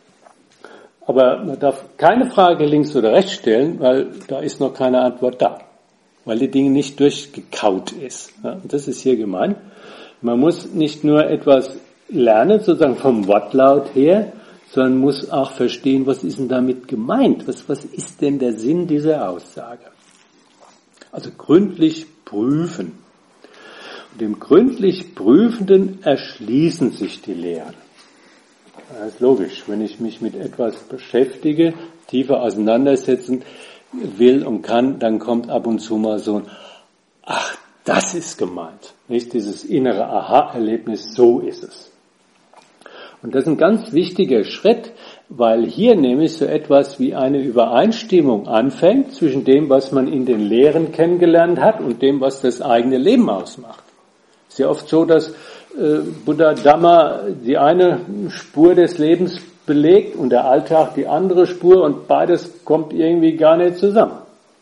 Aber man darf keine Frage links oder rechts stellen, weil da ist noch keine Antwort da. Weil die Dinge nicht durchgekaut ist. Und das ist hier gemeint. Man muss nicht nur etwas lernen, sozusagen vom Wortlaut her, sondern muss auch verstehen, was ist denn damit gemeint? Was, was ist denn der Sinn dieser Aussage? Also gründlich prüfen. Und dem gründlich Prüfenden erschließen sich die Lehren. Das ist logisch. Wenn ich mich mit etwas beschäftige, tiefer auseinandersetzen will und kann, dann kommt ab und zu mal so ein, ach, das ist gemeint. Nicht dieses innere Aha-Erlebnis, so ist es. Und das ist ein ganz wichtiger Schritt, weil hier nämlich so etwas wie eine Übereinstimmung anfängt zwischen dem, was man in den Lehren kennengelernt hat und dem, was das eigene Leben ausmacht. Es ist ja oft so, dass äh, Buddha Dhamma die eine Spur des Lebens belegt und der Alltag die andere Spur und beides kommt irgendwie gar nicht zusammen.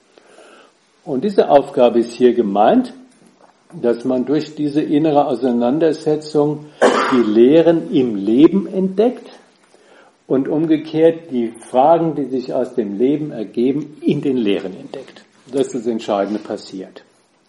Und diese Aufgabe ist hier gemeint, dass man durch diese innere Auseinandersetzung die Lehren im Leben entdeckt und umgekehrt die Fragen, die sich aus dem Leben ergeben, in den Lehren entdeckt. Das ist das Entscheidende passiert.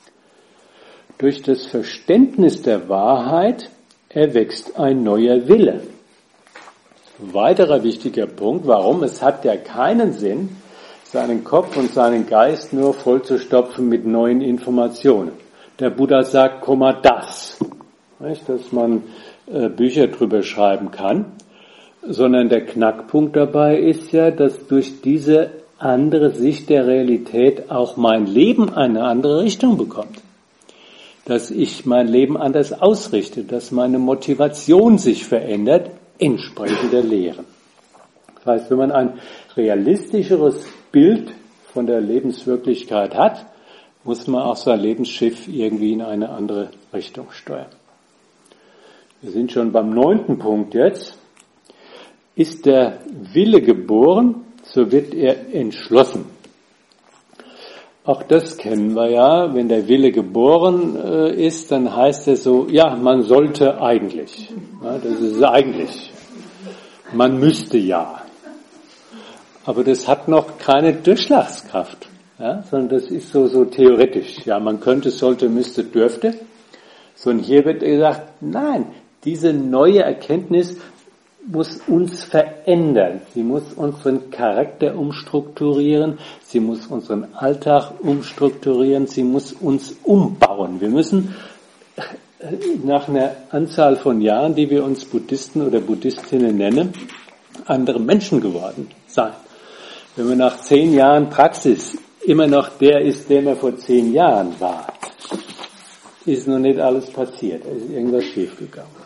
Durch das Verständnis der Wahrheit erwächst ein neuer Wille. Ein weiterer wichtiger Punkt, warum? Es hat ja keinen Sinn, seinen Kopf und seinen Geist nur vollzustopfen mit neuen Informationen. Der Buddha sagt, komm mal das, nicht, dass man äh, Bücher drüber schreiben kann, sondern der Knackpunkt dabei ist ja, dass durch diese andere Sicht der Realität auch mein Leben eine andere Richtung bekommt. Dass ich mein Leben anders ausrichte, dass meine Motivation sich verändert, entsprechend der Lehren. Das heißt, wenn man ein realistischeres Bild von der Lebenswirklichkeit hat, muss man auch sein Lebensschiff irgendwie in eine andere Richtung steuern. Wir sind schon beim neunten Punkt jetzt. Ist der Wille geboren, so wird er entschlossen. Auch das kennen wir ja. Wenn der Wille geboren äh, ist, dann heißt es so, ja, man sollte eigentlich. Ja, das ist eigentlich. Man müsste ja. Aber das hat noch keine Durchschlagskraft, ja, sondern das ist so, so theoretisch. Ja, man könnte, sollte, müsste, dürfte. Sondern hier wird gesagt, nein, diese neue Erkenntnis muss uns verändern. Sie muss unseren Charakter umstrukturieren. Sie muss unseren Alltag umstrukturieren. Sie muss uns umbauen. Wir müssen nach einer Anzahl von Jahren, die wir uns Buddhisten oder Buddhistinnen nennen, andere Menschen geworden sein. Wenn man nach zehn Jahren Praxis immer noch der ist, der man vor zehn Jahren war, ist noch nicht alles passiert. Es ist irgendwas schiefgegangen.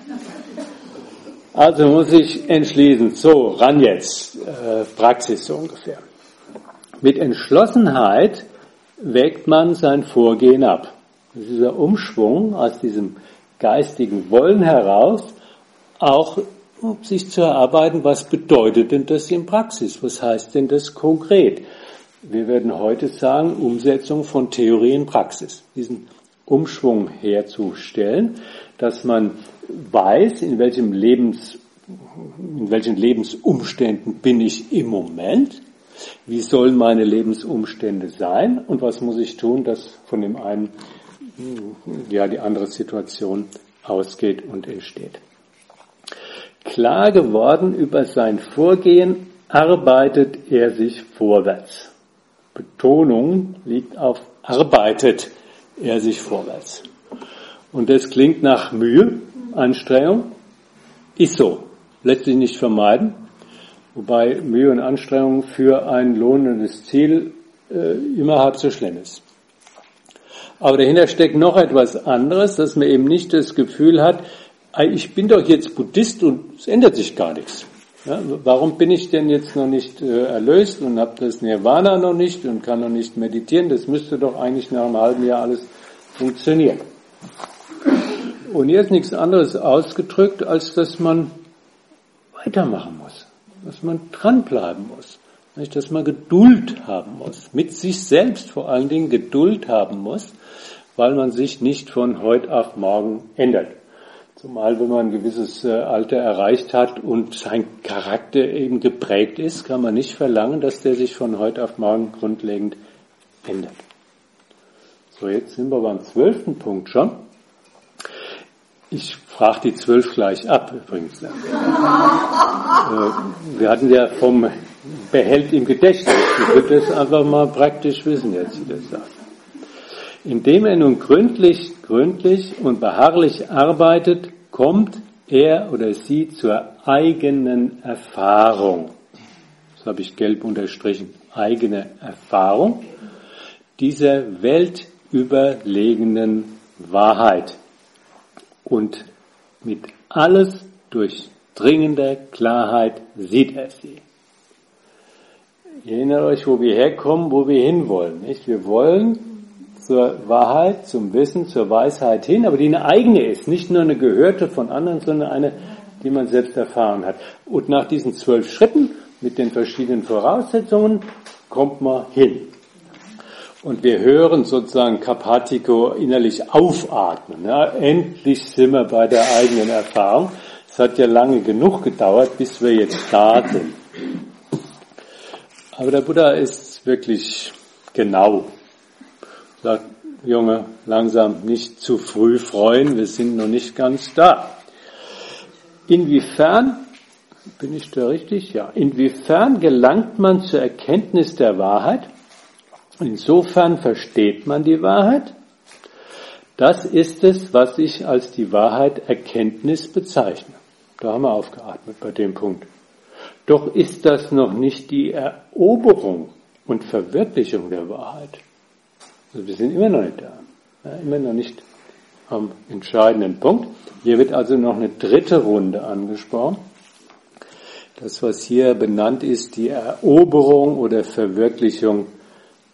Also muss ich entschließen, so, ran jetzt, äh, Praxis so ungefähr. Mit Entschlossenheit wägt man sein Vorgehen ab. Das ist dieser Umschwung aus diesem geistigen Wollen heraus, auch um sich zu erarbeiten, was bedeutet denn das in Praxis? Was heißt denn das konkret? Wir werden heute sagen, Umsetzung von Theorie in Praxis. Diesen Umschwung herzustellen, dass man weiß, in welchem Lebens, in welchen Lebensumständen bin ich im Moment, wie sollen meine Lebensumstände sein und was muss ich tun, dass von dem einen ja die andere Situation ausgeht und entsteht. Klar geworden über sein Vorgehen, arbeitet er sich vorwärts. Betonung liegt auf arbeitet er sich vorwärts. Und das klingt nach Mühe, Anstrengung, ist so, lässt sich nicht vermeiden, wobei Mühe und Anstrengung für ein lohnendes Ziel äh, immer halb so schlimm ist. Aber dahinter steckt noch etwas anderes, dass man eben nicht das Gefühl hat, ich bin doch jetzt Buddhist und es ändert sich gar nichts. Ja, warum bin ich denn jetzt noch nicht äh, erlöst und habe das Nirvana noch nicht und kann noch nicht meditieren? Das müsste doch eigentlich nach einem halben Jahr alles funktionieren. Und hier ist nichts anderes ausgedrückt, als dass man weitermachen muss, dass man dranbleiben muss, dass man Geduld haben muss, mit sich selbst vor allen Dingen Geduld haben muss, weil man sich nicht von heute auf morgen ändert. Zumal wenn man ein gewisses Alter erreicht hat und sein Charakter eben geprägt ist, kann man nicht verlangen, dass der sich von heute auf morgen grundlegend ändert. So, jetzt sind wir beim zwölften Punkt schon. Ich frage die zwölf gleich ab, übrigens. Wir hatten ja vom Behält im Gedächtnis. Ich würde das einfach mal praktisch wissen, jetzt, wie das sagt. Indem er nun gründlich, gründlich und beharrlich arbeitet, kommt er oder sie zur eigenen Erfahrung. Das habe ich gelb unterstrichen. Eigene Erfahrung dieser weltüberlegenen Wahrheit. Und mit alles durchdringender Klarheit sieht er sie. Ihr erinnert euch, wo wir herkommen, wo wir hinwollen, nicht? Wir wollen zur Wahrheit, zum Wissen, zur Weisheit hin, aber die eine eigene ist, nicht nur eine gehörte von anderen, sondern eine, die man selbst erfahren hat. Und nach diesen zwölf Schritten mit den verschiedenen Voraussetzungen kommt man hin. Und wir hören sozusagen Kapatiko innerlich aufatmen. Ja, endlich sind wir bei der eigenen Erfahrung. Es hat ja lange genug gedauert, bis wir jetzt da sind. Aber der Buddha ist wirklich genau. Sagt, Junge, langsam nicht zu früh freuen, wir sind noch nicht ganz da. Inwiefern, bin ich da richtig? Ja. Inwiefern gelangt man zur Erkenntnis der Wahrheit? Insofern versteht man die Wahrheit. Das ist es, was ich als die Wahrheit Erkenntnis bezeichne. Da haben wir aufgeatmet bei dem Punkt. Doch ist das noch nicht die Eroberung und Verwirklichung der Wahrheit. Also wir sind immer noch nicht da, ja, immer noch nicht am entscheidenden Punkt. Hier wird also noch eine dritte Runde angesprochen. Das, was hier benannt ist, die Eroberung oder Verwirklichung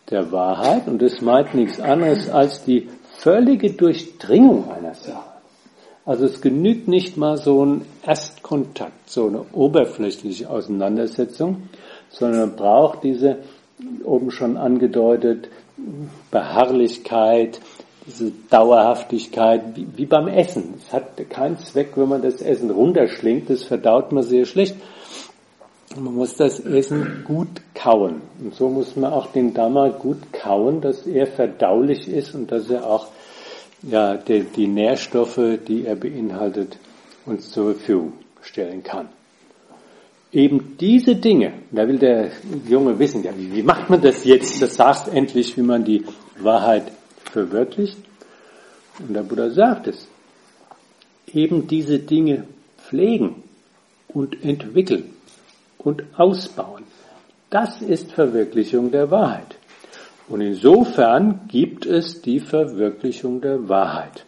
der Wahrheit und das meint nichts anderes als die völlige Durchdringung einer Sache. Also es genügt nicht mal so ein Erstkontakt, so eine oberflächliche Auseinandersetzung, sondern man braucht diese, oben schon angedeutet, Beharrlichkeit, diese Dauerhaftigkeit, wie, wie beim Essen. Es hat keinen Zweck, wenn man das Essen runterschlingt, das verdaut man sehr schlecht. Man muss das Essen gut kauen. Und so muss man auch den Dhamma gut kauen, dass er verdaulich ist und dass er auch ja, die, die Nährstoffe, die er beinhaltet, uns zur Verfügung stellen kann. Eben diese Dinge, da will der Junge wissen, ja, wie, wie macht man das jetzt? Das sagst endlich, wie man die Wahrheit verwirklicht. Und der Buddha sagt es. Eben diese Dinge pflegen und entwickeln und ausbauen. Das ist Verwirklichung der Wahrheit. Und insofern gibt es die Verwirklichung der Wahrheit.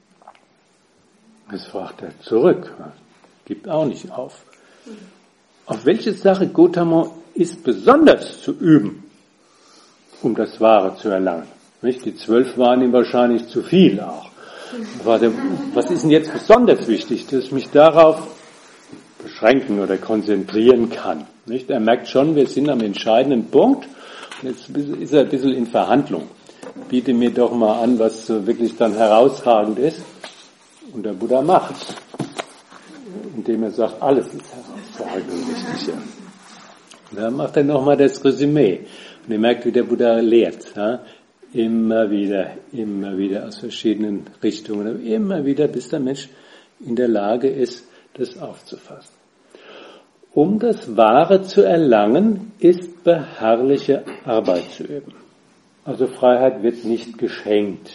Das fragt er zurück, gibt auch nicht auf. Auf welche Sache Gotama ist besonders zu üben, um das Wahre zu erlangen? Nicht? Die zwölf waren ihm wahrscheinlich zu viel auch. Was ist denn jetzt besonders wichtig, dass ich mich darauf beschränken oder konzentrieren kann? Nicht? Er merkt schon, wir sind am entscheidenden Punkt. Jetzt ist er ein bisschen in Verhandlung. Biete mir doch mal an, was wirklich dann herausragend ist. Und der Buddha macht's. Indem er sagt, alles ist herausragend und wichtig. Und dann macht er nochmal das Resümee. Und ihr merkt, wie der Buddha lehrt. Ja? Immer wieder, immer wieder aus verschiedenen Richtungen. Immer wieder, bis der Mensch in der Lage ist, das aufzufassen. Um das Wahre zu erlangen, ist beharrliche Arbeit zu üben. Also Freiheit wird nicht geschenkt.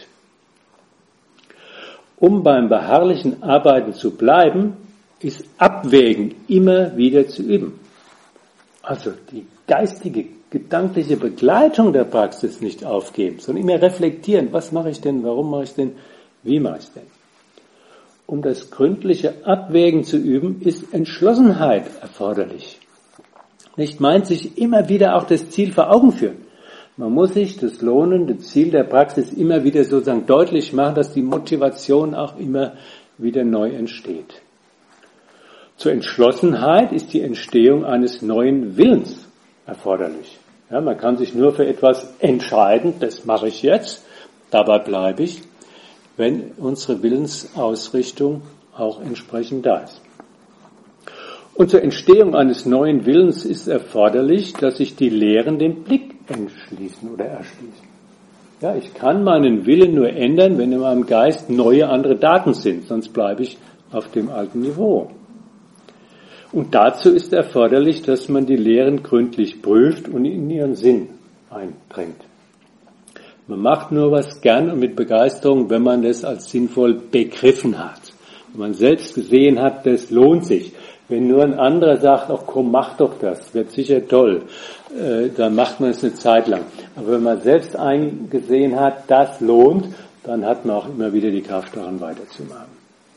Um beim beharrlichen Arbeiten zu bleiben, ist Abwägen immer wieder zu üben. Also die geistige, gedankliche Begleitung der Praxis nicht aufgeben, sondern immer reflektieren, was mache ich denn, warum mache ich denn, wie mache ich denn. Um das gründliche Abwägen zu üben, ist Entschlossenheit erforderlich. Nicht meint sich immer wieder auch das Ziel vor Augen führen. Man muss sich das lohnende Ziel der Praxis immer wieder sozusagen deutlich machen, dass die Motivation auch immer wieder neu entsteht. Zur Entschlossenheit ist die Entstehung eines neuen Willens erforderlich. Ja, man kann sich nur für etwas entscheiden, das mache ich jetzt, dabei bleibe ich, wenn unsere Willensausrichtung auch entsprechend da ist. Und zur Entstehung eines neuen Willens ist erforderlich, dass sich die Lehren den Blick entschließen oder erschließen. Ja, ich kann meinen Willen nur ändern, wenn in meinem Geist neue, andere Daten sind, sonst bleibe ich auf dem alten Niveau. Und dazu ist erforderlich, dass man die Lehren gründlich prüft und in ihren Sinn eindringt. Man macht nur was gern und mit Begeisterung, wenn man das als sinnvoll begriffen hat. Wenn man selbst gesehen hat, das lohnt sich. Wenn nur ein anderer sagt, ach komm, mach doch das, wird sicher toll, äh, dann macht man es eine Zeit lang. Aber wenn man selbst eingesehen hat, das lohnt, dann hat man auch immer wieder die Kraft daran weiterzumachen.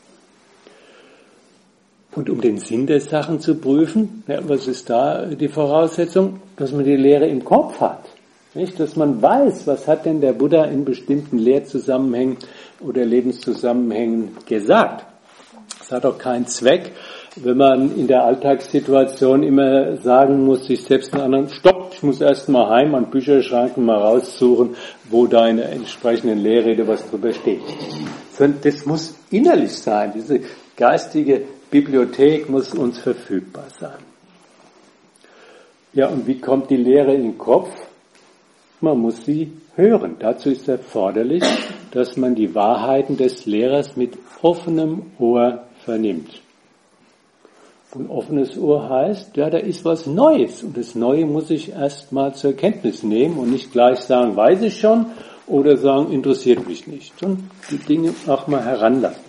Und um den Sinn der Sachen zu prüfen, ja, was ist da die Voraussetzung? Dass man die Lehre im Kopf hat. Nicht, dass man weiß, was hat denn der Buddha in bestimmten Lehrzusammenhängen oder Lebenszusammenhängen gesagt. Es hat auch keinen Zweck, wenn man in der Alltagssituation immer sagen muss, sich selbst und anderen, stopp, ich muss erst mal heim an Bücherschrank mal raussuchen, wo da in der entsprechenden Lehrrede was drüber steht. Sondern das muss innerlich sein. Diese geistige Bibliothek muss uns verfügbar sein. Ja, und wie kommt die Lehre in den Kopf? Man muss sie hören. Dazu ist erforderlich, dass man die Wahrheiten des Lehrers mit offenem Ohr vernimmt. Und offenes Ohr heißt, ja, da ist was Neues. Und das Neue muss ich erst mal zur Kenntnis nehmen und nicht gleich sagen, weiß ich schon, oder sagen, interessiert mich nicht. Sondern die Dinge auch mal heranlassen.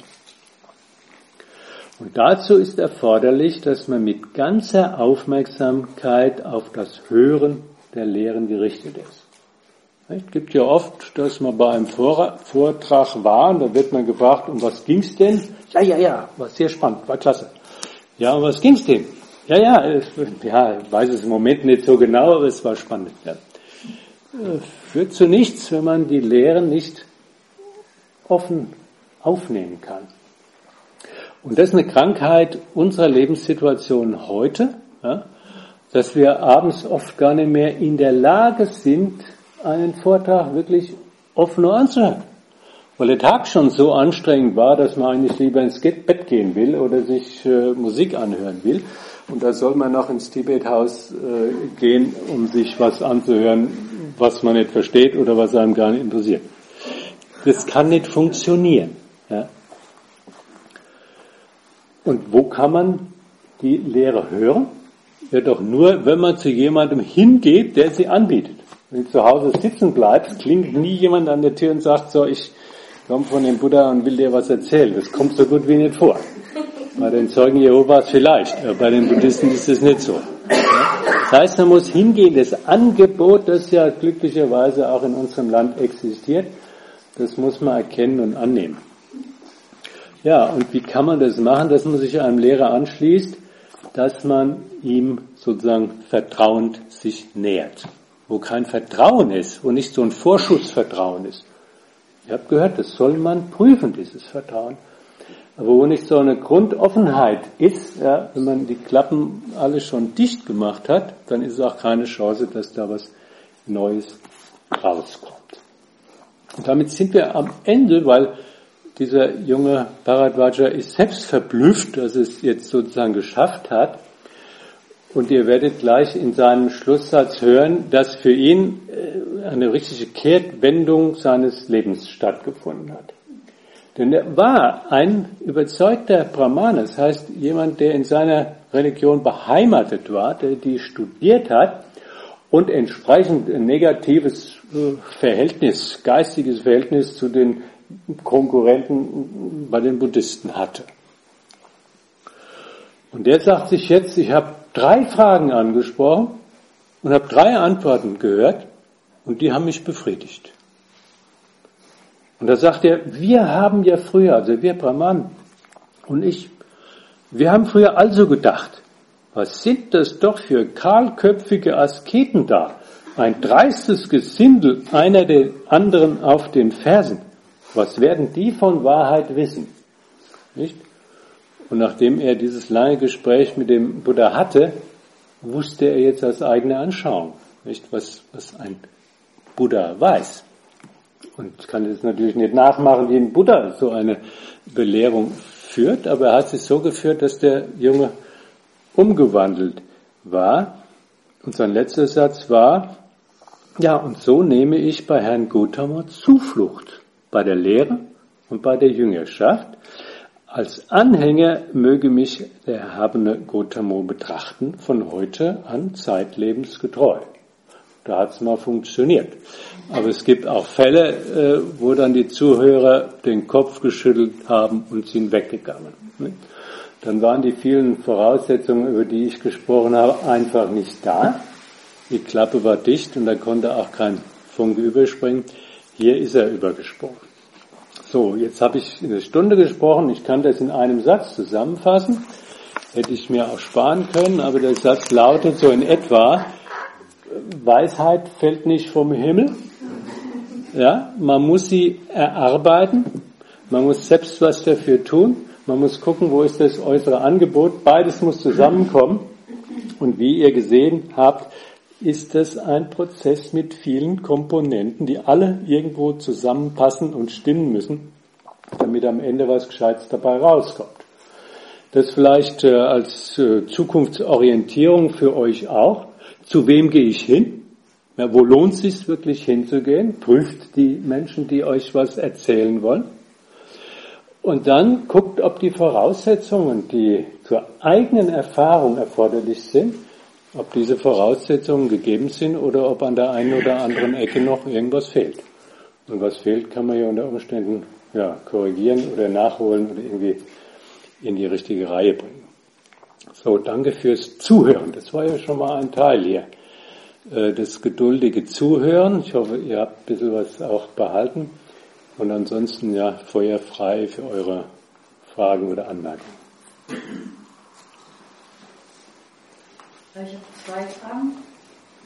Und dazu ist erforderlich, dass man mit ganzer Aufmerksamkeit auf das Hören der Lehren gerichtet ist. Es gibt ja oft, dass man bei einem Vortrag war und da wird man gefragt, um was ging's denn? Ja, ja, ja, war sehr spannend, war klasse. Ja, um was ging's denn? Ja, ja, ja, ich weiß es im Moment nicht so genau, aber es war spannend. Ja. äh, führt zu nichts, wenn man die Lehren nicht offen aufnehmen kann. Und das ist eine Krankheit unserer Lebenssituation heute, ja, dass wir abends oft gar nicht mehr in der Lage sind, einen Vortrag wirklich offen anzuhören. Weil der Tag schon so anstrengend war, dass man eigentlich lieber ins Bett gehen will oder sich äh, Musik anhören will. Und da soll man noch ins Tibethaus äh, gehen, um sich was anzuhören, was man nicht versteht oder was einem gar nicht interessiert. Das kann nicht funktionieren. Ja. Und wo kann man die Lehre hören? Ja, doch nur, wenn man zu jemandem hingeht, der sie anbietet. Wenn du zu Hause sitzen bleibst, klingt nie jemand an der Tür und sagt so, ich komme von dem Buddha und will dir was erzählen. Das kommt so gut wie nicht vor. Bei den Zeugen Jehovas vielleicht, aber bei den Buddhisten ist das nicht so. Das heißt, man muss hingehen, das Angebot, das ja glücklicherweise auch in unserem Land existiert, das muss man erkennen und annehmen. Ja, und wie kann man das machen, dass man sich einem Lehrer anschließt, dass man ihm sozusagen vertrauend sich nähert. Wo kein Vertrauen ist, wo nicht so ein Vorschussvertrauen ist. Ihr habt gehört, das soll man prüfen, dieses Vertrauen. Aber wo nicht so eine Grundoffenheit ist, ja, wenn man die Klappen alle schon dicht gemacht hat, dann ist es auch keine Chance, dass da was Neues rauskommt. Und damit sind wir am Ende, weil dieser junge Bharadvaja ist selbst verblüfft, dass es jetzt sozusagen geschafft hat. Und ihr werdet gleich in seinem Schlusssatz hören, dass für ihn eine richtige Kehrtwendung seines Lebens stattgefunden hat. Denn er war ein überzeugter Brahmane, das heißt jemand, der in seiner Religion beheimatet war, der die studiert hat und entsprechend ein negatives Verhältnis, geistiges Verhältnis zu den Konkurrenten bei den Buddhisten hatte. Und der sagt sich jetzt, ich habe drei Fragen angesprochen und habe drei Antworten gehört und die haben mich befriedigt. Und da sagt er, wir haben ja früher, also wir Brahmanen und ich, wir haben früher also gedacht, was sind das doch für kahlköpfige Asketen da? Ein dreistes Gesindel, einer den anderen auf den Fersen. Was werden die von Wahrheit wissen? Nicht? Und nachdem er dieses lange Gespräch mit dem Buddha hatte, wusste er jetzt aus eigener Anschauung, nicht, was, was ein Buddha weiß. Und kann es natürlich nicht nachmachen, wie ein Buddha so eine Belehrung führt, aber er hat es so geführt, dass der Junge umgewandelt war. Und sein letzter Satz war, ja, und so nehme ich bei Herrn Gautama Zuflucht, bei der Lehre und bei der Jüngerschaft. Als Anhänger möge mich der erhabene Gautama betrachten, von heute an zeitlebens getreu. Da hat es mal funktioniert. Aber es gibt auch Fälle, wo dann die Zuhörer den Kopf geschüttelt haben und sind weggegangen. Dann waren die vielen Voraussetzungen, über die ich gesprochen habe, einfach nicht da. Die Klappe war dicht und da konnte auch kein Funke überspringen. Hier ist er übergesprungen. So, jetzt habe ich eine Stunde gesprochen. Ich kann das in einem Satz zusammenfassen. Hätte ich mir auch sparen können, aber der Satz lautet so in etwa, Weisheit fällt nicht vom Himmel. Ja, man muss sie erarbeiten. Man muss selbst was dafür tun. Man muss gucken, wo ist das äußere Angebot. Beides muss zusammenkommen. Und wie ihr gesehen habt, ist das ein Prozess mit vielen Komponenten, die alle irgendwo zusammenpassen und stimmen müssen, damit am Ende was Gescheites dabei rauskommt. Das vielleicht äh, als äh, Zukunftsorientierung für euch auch. Zu wem gehe ich hin? Ja, wo lohnt es sich wirklich hinzugehen? Prüft die Menschen, die euch was erzählen wollen. Und dann guckt, ob die Voraussetzungen, die zur eigenen Erfahrung erforderlich sind, ob diese Voraussetzungen gegeben sind oder ob an der einen oder anderen Ecke noch irgendwas fehlt. Und was fehlt, kann man ja unter Umständen ja, korrigieren oder nachholen oder irgendwie in die richtige Reihe bringen. So, danke fürs Zuhören. Das war ja schon mal ein Teil hier. Das geduldige Zuhören. Ich hoffe, ihr habt ein bisschen was auch behalten. Und ansonsten ja Feuer frei für eure Fragen oder Anmerkungen. Ich habe zwei Fragen.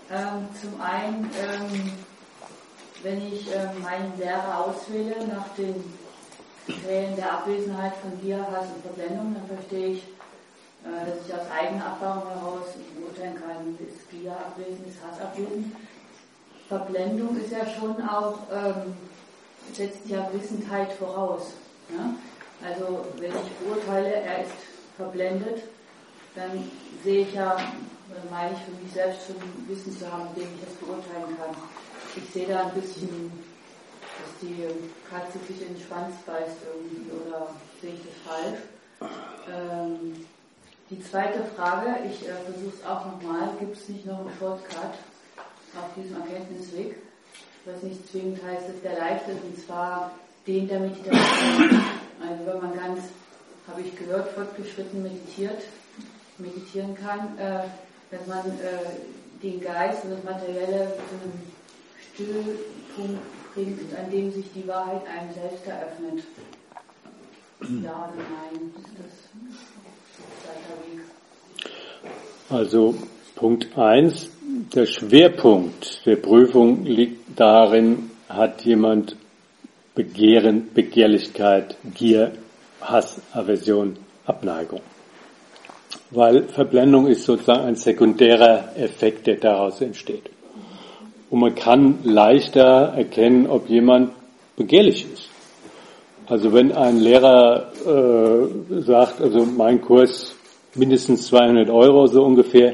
Ähm, zum einen, ähm, wenn ich ähm, meinen Lehrer auswähle nach den Kriterien der Abwesenheit von Gier, Hass und Verblendung, dann verstehe ich, äh, dass ich aus eigener Erfahrung heraus beurteilen kann, ist Gier abwesend, ist Hass abwesend. Verblendung ist ja schon auch, ähm, setzt ja Wissenheit voraus. Ne? Also wenn ich beurteile, er ist verblendet, dann sehe ich ja, oder meine ich für mich selbst schon Wissen zu haben, mit dem ich das beurteilen kann. Ich sehe da ein bisschen, dass die Katze sich in den Schwanz beißt irgendwie, oder sehe ich das falsch? Ähm, die zweite Frage, ich äh, versuche es auch nochmal, gibt es nicht noch einen Shortcut auf diesem Erkenntnisweg, was nicht zwingend heißt, dass der leicht ist, und zwar den der Meditation. Also wenn man ganz, habe ich gehört, fortgeschritten meditiert, meditieren kann, äh, dass man äh, den Geist und das Materielle zu einem Stillpunkt bringt, an dem sich die Wahrheit einem selbst eröffnet. Ja oder nein? Ist das ein Weg? Also Punkt eins, der Schwerpunkt der Prüfung liegt darin, hat jemand Begehren, Begehrlichkeit, Gier, Hass, Aversion, Abneigung. Weil Verblendung ist sozusagen ein sekundärer Effekt, der daraus entsteht. Und man kann leichter erkennen, ob jemand begehrlich ist. Also wenn ein Lehrer äh, sagt, also mein Kurs mindestens zweihundert Euro so ungefähr,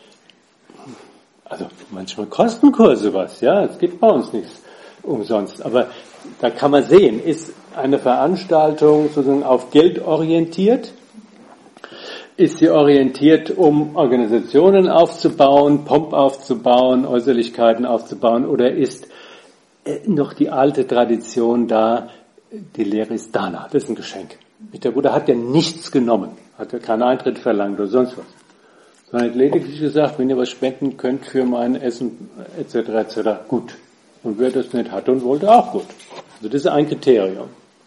also manchmal kosten Kurse was, ja, es gibt bei uns nichts umsonst, aber da kann man sehen, ist eine Veranstaltung sozusagen auf Geld orientiert, ist sie orientiert, um Organisationen aufzubauen, Pomp aufzubauen, Äußerlichkeiten aufzubauen, oder ist noch die alte Tradition da, die Lehre ist Dana, das ist ein Geschenk. Der Buddha hat ja nichts genommen, hat ja keinen Eintritt verlangt oder sonst was. Sondern hat lediglich gesagt, wenn ihr was spenden könnt für mein Essen et cetera et cetera, gut. Und wer das nicht hatte und wollte, auch gut. Also das ist ein Kriterium.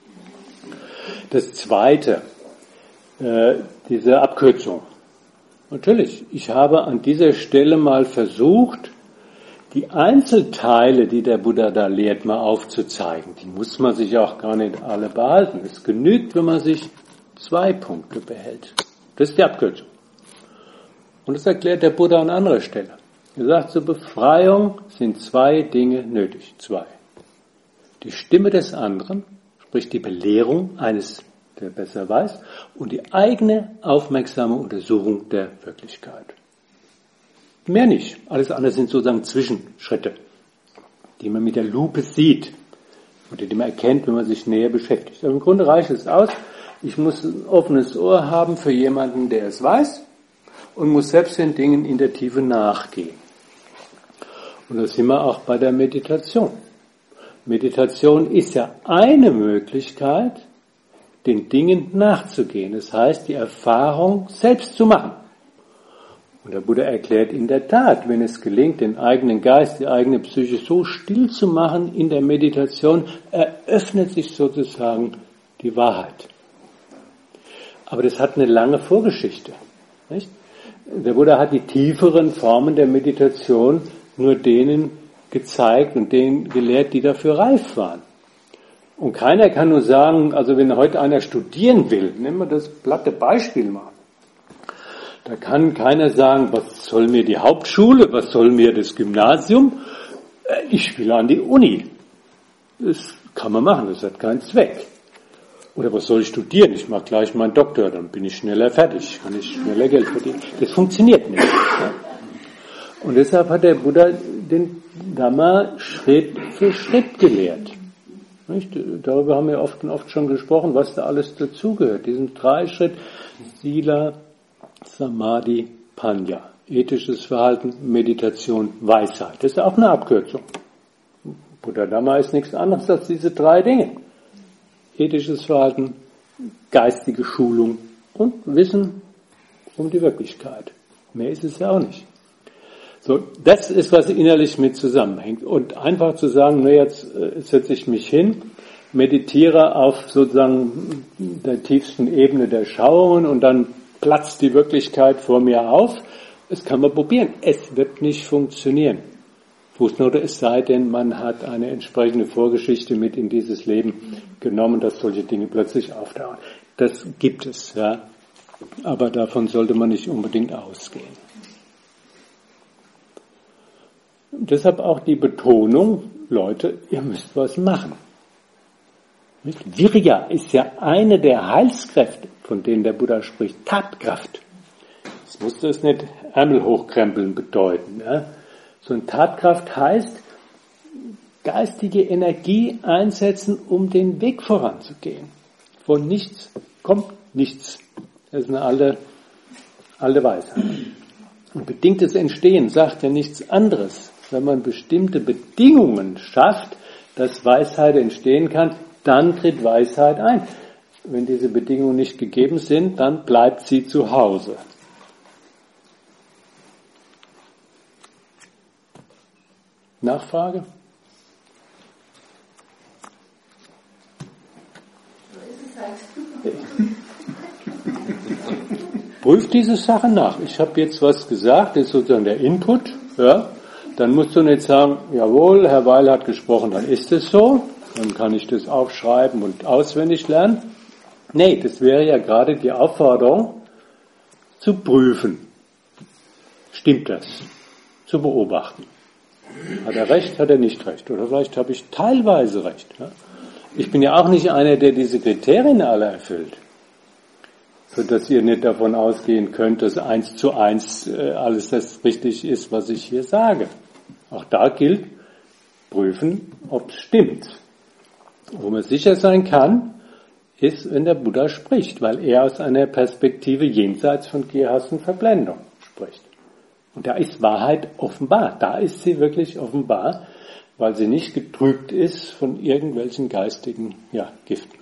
Das Zweite, äh, diese Abkürzung. Natürlich, ich habe an dieser Stelle mal versucht, die Einzelteile, die der Buddha da lehrt, mal aufzuzeigen. Die muss man sich auch gar nicht alle behalten. Es genügt, wenn man sich zwei Punkte behält. Das ist die Abkürzung. Und das erklärt der Buddha an anderer Stelle. Er sagt, zur Befreiung sind zwei Dinge nötig. Zwei. Die Stimme des anderen, sprich die Belehrung eines, der besser weiß, und die eigene aufmerksame Untersuchung der Wirklichkeit. Mehr nicht. Alles andere sind sozusagen Zwischenschritte, die man mit der Lupe sieht oder die man erkennt, wenn man sich näher beschäftigt. Aber im Grunde reicht es aus. Ich muss ein offenes Ohr haben für jemanden, der es weiß, und muss selbst den Dingen in der Tiefe nachgehen. Und da sind wir auch bei der Meditation. Meditation ist ja eine Möglichkeit, den Dingen nachzugehen. Das heißt, die Erfahrung selbst zu machen. Und der Buddha erklärt in der Tat, wenn es gelingt, den eigenen Geist, die eigene Psyche so still zu machen in der Meditation, eröffnet sich sozusagen die Wahrheit. Aber das hat eine lange Vorgeschichte, nicht? Der Buddha hat die tieferen Formen der Meditation nur denen gezeigt und denen gelehrt, die dafür reif waren. Und keiner kann nur sagen, also wenn heute einer studieren will, nehmen wir das platte Beispiel mal, da kann keiner sagen, was soll mir die Hauptschule, was soll mir das Gymnasium, ich will an die Uni. Das kann man machen, das hat keinen Zweck. Oder was soll ich studieren? Ich mache gleich meinen Doktor, dann bin ich schneller fertig, kann ich schneller Geld verdienen. Das funktioniert nicht. Und deshalb hat der Buddha den Dhamma Schritt für Schritt gelehrt. Nicht? Darüber haben wir oft und oft schon gesprochen, was da alles dazugehört. Diesen drei Schritt, Sila, Samadhi, Panya. Ethisches Verhalten, Meditation, Weisheit. Das ist auch eine Abkürzung. Buddha Dhamma ist nichts anderes als diese drei Dinge. Ethisches Verhalten, geistige Schulung und Wissen um die Wirklichkeit. Mehr ist es ja auch nicht. So, das ist, was innerlich mit zusammenhängt. Und einfach zu sagen, na jetzt äh, setze ich mich hin, meditiere auf sozusagen der tiefsten Ebene der Schauungen und dann platzt die Wirklichkeit vor mir auf Das kann man probieren. Es wird nicht funktionieren. Fußnote, es sei denn, man hat eine entsprechende Vorgeschichte mit in dieses Leben genommen, dass solche Dinge plötzlich auftauchen. Das gibt es, ja. Aber davon sollte man nicht unbedingt ausgehen. Und deshalb auch die Betonung, Leute, ihr müsst was machen. Virya ist ja eine der Heilskräfte, von denen der Buddha spricht, Tatkraft. Das muss das nicht Ärmel hochkrempeln bedeuten, ja. So eine Tatkraft heißt, geistige Energie einsetzen, um den Weg voranzugehen. Von nichts kommt nichts. Das ist eine alte, alte Weisheit. Und bedingtes Entstehen sagt ja nichts anderes. Wenn man bestimmte Bedingungen schafft, dass Weisheit entstehen kann, dann tritt Weisheit ein. Wenn diese Bedingungen nicht gegeben sind, dann bleibt sie zu Hause. Nachfrage? Prüft diese Sache nach. Ich habe jetzt was gesagt, das ist sozusagen der Input. Ja. Dann musst du nicht sagen, jawohl, Herr Weil hat gesprochen, dann ist es so. Dann kann ich das aufschreiben und auswendig lernen. Nee, das wäre ja gerade die Aufforderung, zu prüfen. Stimmt das? Zu beobachten. Hat er recht, hat er nicht recht? Oder vielleicht habe ich teilweise recht. Ja? Ich bin ja auch nicht einer, der diese Kriterien alle erfüllt. Sodass ihr nicht davon ausgehen könnt, dass eins zu eins äh, alles das richtig ist, was ich hier sage. Auch da gilt, prüfen, ob es stimmt. Wo man sicher sein kann, ist, wenn der Buddha spricht, weil er aus einer Perspektive jenseits von Gier, Hass und Verblendung spricht. Und da ist Wahrheit offenbar. Da ist sie wirklich offenbar, weil sie nicht getrübt ist von irgendwelchen geistigen ja, Giften.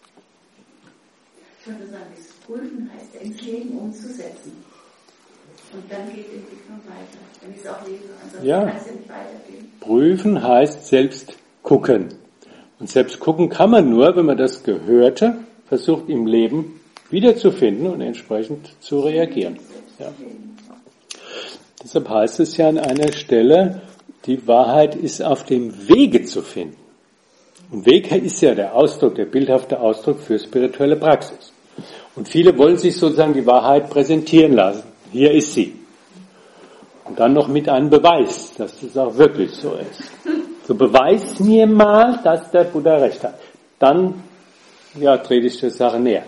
Ich würde sagen, das Prüfen heißt, ins Leben umzusetzen. Und dann geht die Entwicklung weiter. Wenn ich es auch lese, ansonsten ja. kann es ja nicht weitergehen. Prüfen heißt selbst gucken. Und selbst gucken kann man nur, wenn man das Gehörte versucht im Leben wiederzufinden und entsprechend zu reagieren. Ja. Deshalb heißt es ja an einer Stelle, die Wahrheit ist auf dem Wege zu finden. Und Weg ist ja der Ausdruck, der bildhafte Ausdruck für spirituelle Praxis. Und viele wollen sich sozusagen die Wahrheit präsentieren lassen. Hier ist sie. Und dann noch mit einem Beweis, dass es auch wirklich so ist. So, beweis mir mal, dass der Buddha recht hat. Dann, ja, trete ich der Sache näher.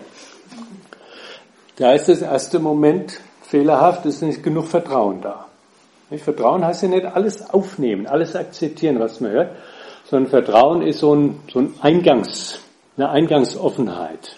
Da ist das erste Moment fehlerhaft, ist nicht genug Vertrauen da. Nicht? Vertrauen heißt ja nicht alles aufnehmen, alles akzeptieren, was man hört, sondern Vertrauen ist so ein, so ein Eingangs, eine Eingangsoffenheit.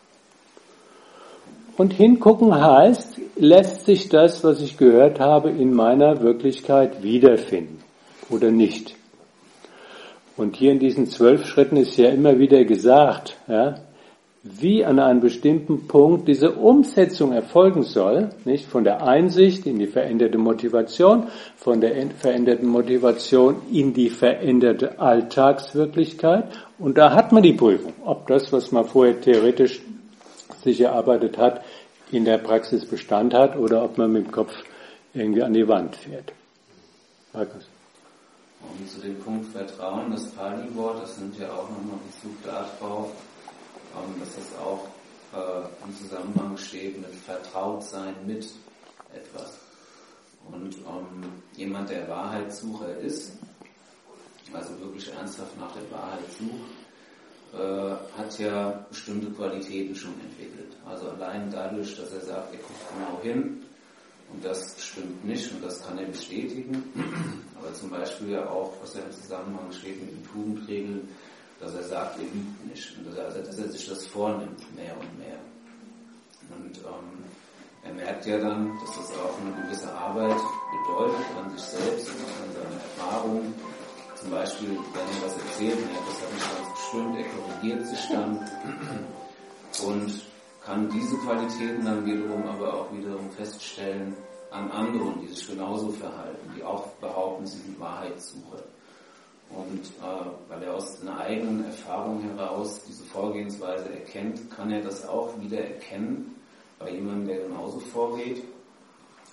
Und hingucken heißt, lässt sich das, was ich gehört habe, in meiner Wirklichkeit wiederfinden oder nicht? Und hier in diesen zwölf Schritten ist ja immer wieder gesagt, ja, wie an einem bestimmten Punkt diese Umsetzung erfolgen soll, nicht von der Einsicht in die veränderte Motivation, von der veränderten Motivation in die veränderte Alltagswirklichkeit. Und da hat man die Prüfung, ob das, was man vorher theoretisch sich erarbeitet hat, in der Praxis Bestand hat oder ob man mit dem Kopf irgendwie an die Wand fährt. Markus. Und zu dem Punkt Vertrauen, das Pali-Wort, das nimmt ja auch nochmal Bezug darauf, dass das auch äh, im Zusammenhang steht mit Vertrautsein mit etwas. Und ähm, jemand, der Wahrheitssucher ist, also wirklich ernsthaft nach der Wahrheit sucht, äh, hat ja bestimmte Qualitäten schon entwickelt. Also allein dadurch, dass er sagt, er guckt genau hin und das stimmt nicht und das kann er bestätigen. Aber zum Beispiel ja auch, was ja im Zusammenhang steht mit den Tugendregeln, dass er sagt, er lügt nicht. Und dass er, dass er sich das vornimmt, mehr und mehr. Und ähm, er merkt ja dann, dass das auch eine gewisse Arbeit bedeutet an sich selbst und an seine Erfahrungen. Zum Beispiel, wenn er was erzählt, und das hat nicht ganz bestimmt, er korrigiert sich dann und kann diese Qualitäten dann wiederum aber auch wiederum feststellen an anderen, die sich genauso verhalten, die auch behaupten, sie sind Wahrheitssucher. Und äh, weil er aus einer eigenen Erfahrung heraus diese Vorgehensweise erkennt, kann er das auch wieder erkennen bei jemandem, der genauso vorgeht.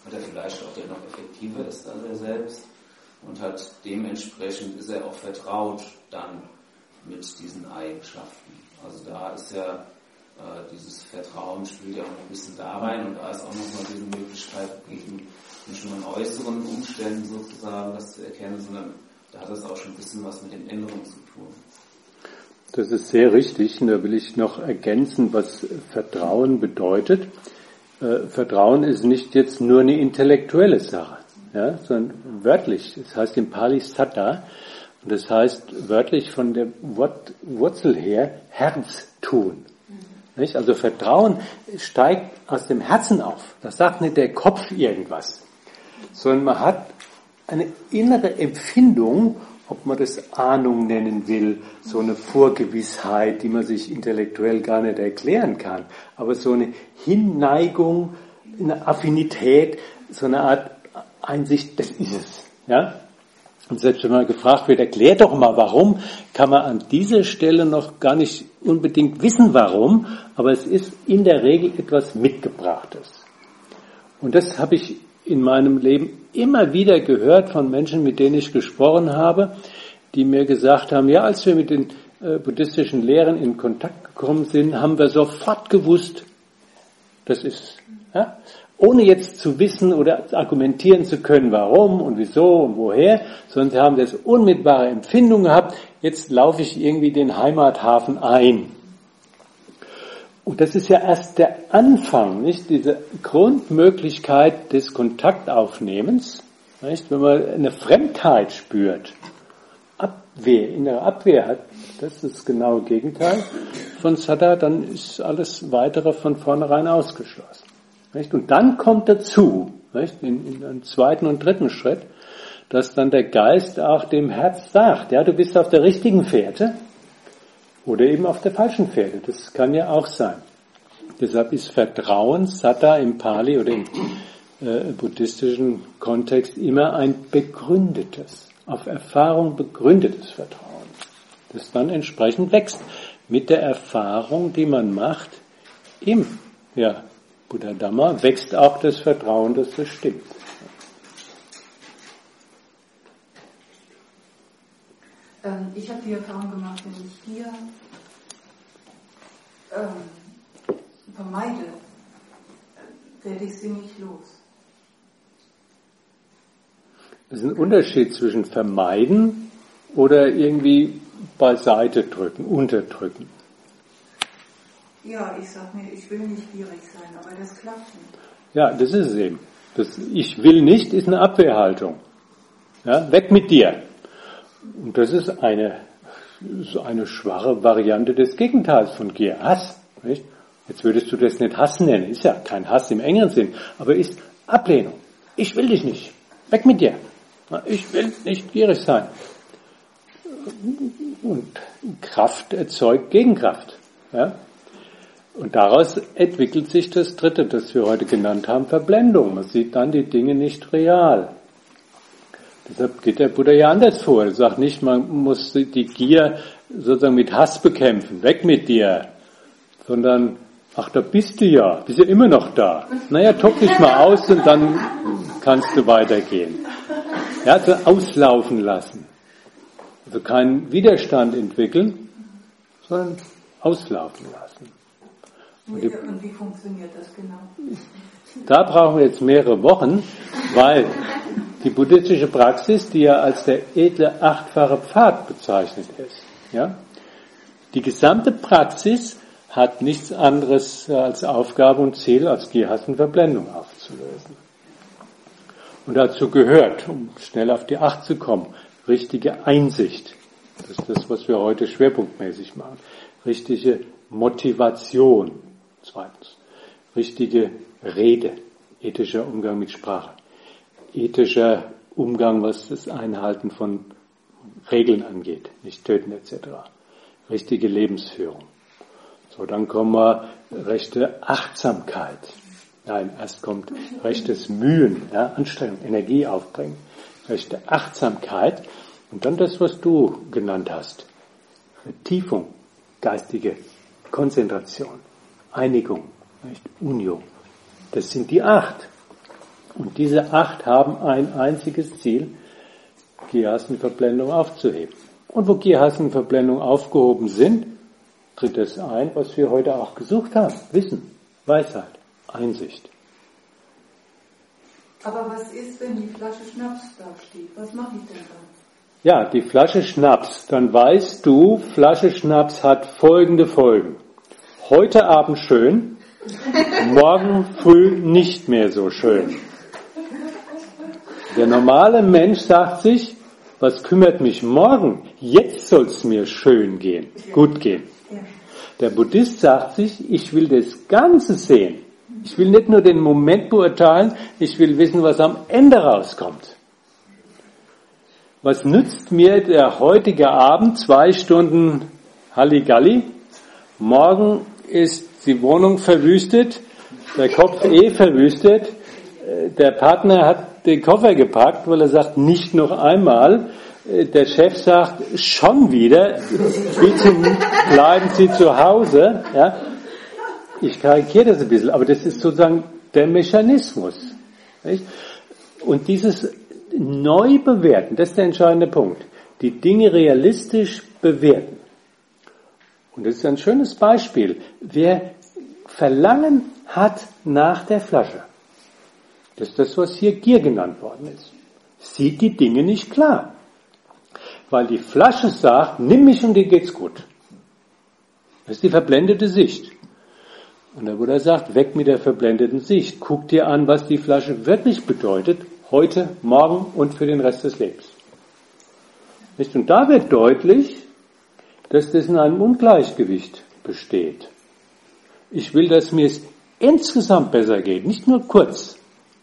der vielleicht auch dennoch effektiver ist als er selbst und hat dementsprechend ist er auch vertraut dann mit diesen Eigenschaften. Also da ist ja äh, dieses Vertrauen spielt ja auch ein bisschen da rein und da ist auch nochmal diese Möglichkeit, gegen nicht nur in äußeren Umständen sozusagen das zu erkennen, sondern da hat das auch schon ein bisschen was mit dem Inneren zu tun. Das ist sehr richtig. Und da will ich noch ergänzen, was Vertrauen bedeutet. Äh, Vertrauen ist nicht jetzt nur eine intellektuelle Sache, ja, sondern wörtlich. Das heißt im Pali Satta. Und das heißt wörtlich von der Wort, Wurzel her Herz tun. Nicht? Also Vertrauen steigt aus dem Herzen auf. Das sagt nicht der Kopf irgendwas, sondern man hat eine innere Empfindung, ob man das Ahnung nennen will, so eine Vorgewissheit, die man sich intellektuell gar nicht erklären kann, aber so eine Hinneigung, eine Affinität, so eine Art Einsicht, das ist es. Ja? Und selbst wenn man gefragt wird, erklär doch mal warum, kann man an dieser Stelle noch gar nicht unbedingt wissen warum, aber es ist in der Regel etwas Mitgebrachtes. Und das habe ich in meinem Leben immer wieder gehört von Menschen, mit denen ich gesprochen habe, die mir gesagt haben, ja, als wir mit den äh, buddhistischen Lehren in Kontakt gekommen sind, haben wir sofort gewusst, das ist, ja, ohne jetzt zu wissen oder argumentieren zu können, warum und wieso und woher, sondern sie haben das unmittelbare Empfindung gehabt, jetzt laufe ich irgendwie den Heimathafen ein. Und das ist ja erst der Anfang, nicht? Diese Grundmöglichkeit des Kontaktaufnehmens, nicht? Wenn man eine Fremdheit spürt, Abwehr, innere Abwehr hat, das ist das genaue Gegenteil von Saddha, dann ist alles Weitere von vornherein ausgeschlossen. Nicht? Und dann kommt dazu, nicht? In, in einem zweiten und dritten Schritt, dass dann der Geist auch dem Herz sagt, ja, du bist auf der richtigen Fährte, oder eben auf der falschen Fährte. Das kann ja auch sein. Deshalb ist Vertrauen, Saddha im Pali oder im äh, buddhistischen Kontext immer ein begründetes, auf Erfahrung begründetes Vertrauen, das dann entsprechend wächst mit der Erfahrung, die man macht im ja, Buddha Dhamma, wächst auch das Vertrauen, dass das stimmt. Ich habe die Erfahrung gemacht, wenn ich hier ähm, vermeide, werde ich sie nicht los. Das ist ein Unterschied zwischen vermeiden oder irgendwie beiseite drücken, unterdrücken. Ja, ich sage mir, ich will nicht gierig sein, aber das klappt nicht. Ja, das ist es eben. Das Ich will nicht ist eine Abwehrhaltung. Ja, weg mit dir. Und das ist eine, eine schwache Variante des Gegenteils von Gier. Hass. Nicht? Jetzt würdest du das nicht Hass nennen. Ist ja kein Hass im engeren Sinn. Aber ist Ablehnung. Ich will dich nicht. Weg mit dir. Ich will nicht gierig sein. Und Kraft erzeugt Gegenkraft. Ja? Und daraus entwickelt sich das Dritte, das wir heute genannt haben, Verblendung. Man sieht dann die Dinge nicht real. Deshalb geht der Buddha ja anders vor. Er sagt nicht, man muss die Gier sozusagen mit Hass bekämpfen, weg mit dir, sondern, ach, da bist du ja, bist ja immer noch da. Naja, tob dich mal aus und dann kannst du weitergehen. Ja, also auslaufen lassen. Also keinen Widerstand entwickeln, sondern auslaufen lassen. Und, und wie funktioniert das genau? Da brauchen wir jetzt mehrere Wochen, weil die buddhistische Praxis, die ja als der edle achtfache Pfad bezeichnet ist, ja, die gesamte Praxis hat nichts anderes als Aufgabe und Ziel, als Gier, Hass und Verblendung aufzulösen. Und dazu gehört, um schnell auf die Acht zu kommen, richtige Einsicht. Das ist das, was wir heute schwerpunktmäßig machen. Richtige Motivation. Zweitens. Richtige Rede. Ethischer Umgang mit Sprache. Ethischer Umgang, was das Einhalten von Regeln angeht. Nicht töten et cetera. Richtige Lebensführung. So, dann kommen wir rechte Achtsamkeit. Nein, erst kommt rechtes Mühen, ja, Anstrengung, Energie aufbringen. Rechte Achtsamkeit. Und dann das, was du genannt hast. Vertiefung, geistige Konzentration, Einigung, nicht? Unio. Das sind die acht. Und diese acht haben ein einziges Ziel, Gierhassenverblendung aufzuheben. Und wo Gierhassenverblendung aufgehoben sind, tritt das ein, was wir heute auch gesucht haben. Wissen, Weisheit, Einsicht. Aber was ist, wenn die Flasche Schnaps da steht? Was mache ich denn dann? Ja, die Flasche Schnaps. Dann weißt du, Flasche Schnaps hat folgende Folgen. Heute Abend schön, morgen früh nicht mehr so schön. Der normale Mensch sagt sich, was kümmert mich morgen? Jetzt soll es mir schön gehen, gut gehen. Der Buddhist sagt sich, ich will das Ganze sehen. Ich will nicht nur den Moment beurteilen, ich will wissen, was am Ende rauskommt. Was nützt mir der heutige Abend, zwei Stunden Halligalli? Morgen ist die Wohnung verwüstet, der Kopf eh verwüstet, der Partner hat den Koffer gepackt, weil er sagt, nicht noch einmal. Der Chef sagt, schon wieder, bitte bleiben Sie zu Hause. Ja? Ich karikiere das ein bisschen, aber das ist sozusagen der Mechanismus. Nicht? Und dieses Neubewerten, das ist der entscheidende Punkt. Die Dinge realistisch bewerten. Und das ist ein schönes Beispiel. Wer Verlangen hat nach der Flasche, das ist das, was hier Gier genannt worden ist, sieht die Dinge nicht klar. Weil die Flasche sagt, nimm mich und dir geht's gut. Das ist die verblendete Sicht. Und der Buddha sagt, weg mit der verblendeten Sicht. Guck dir an, was die Flasche wirklich bedeutet, heute, morgen und für den Rest des Lebens. Nicht? Und da wird deutlich, dass das in einem Ungleichgewicht besteht. Ich will, dass mir es insgesamt besser geht, nicht nur kurz.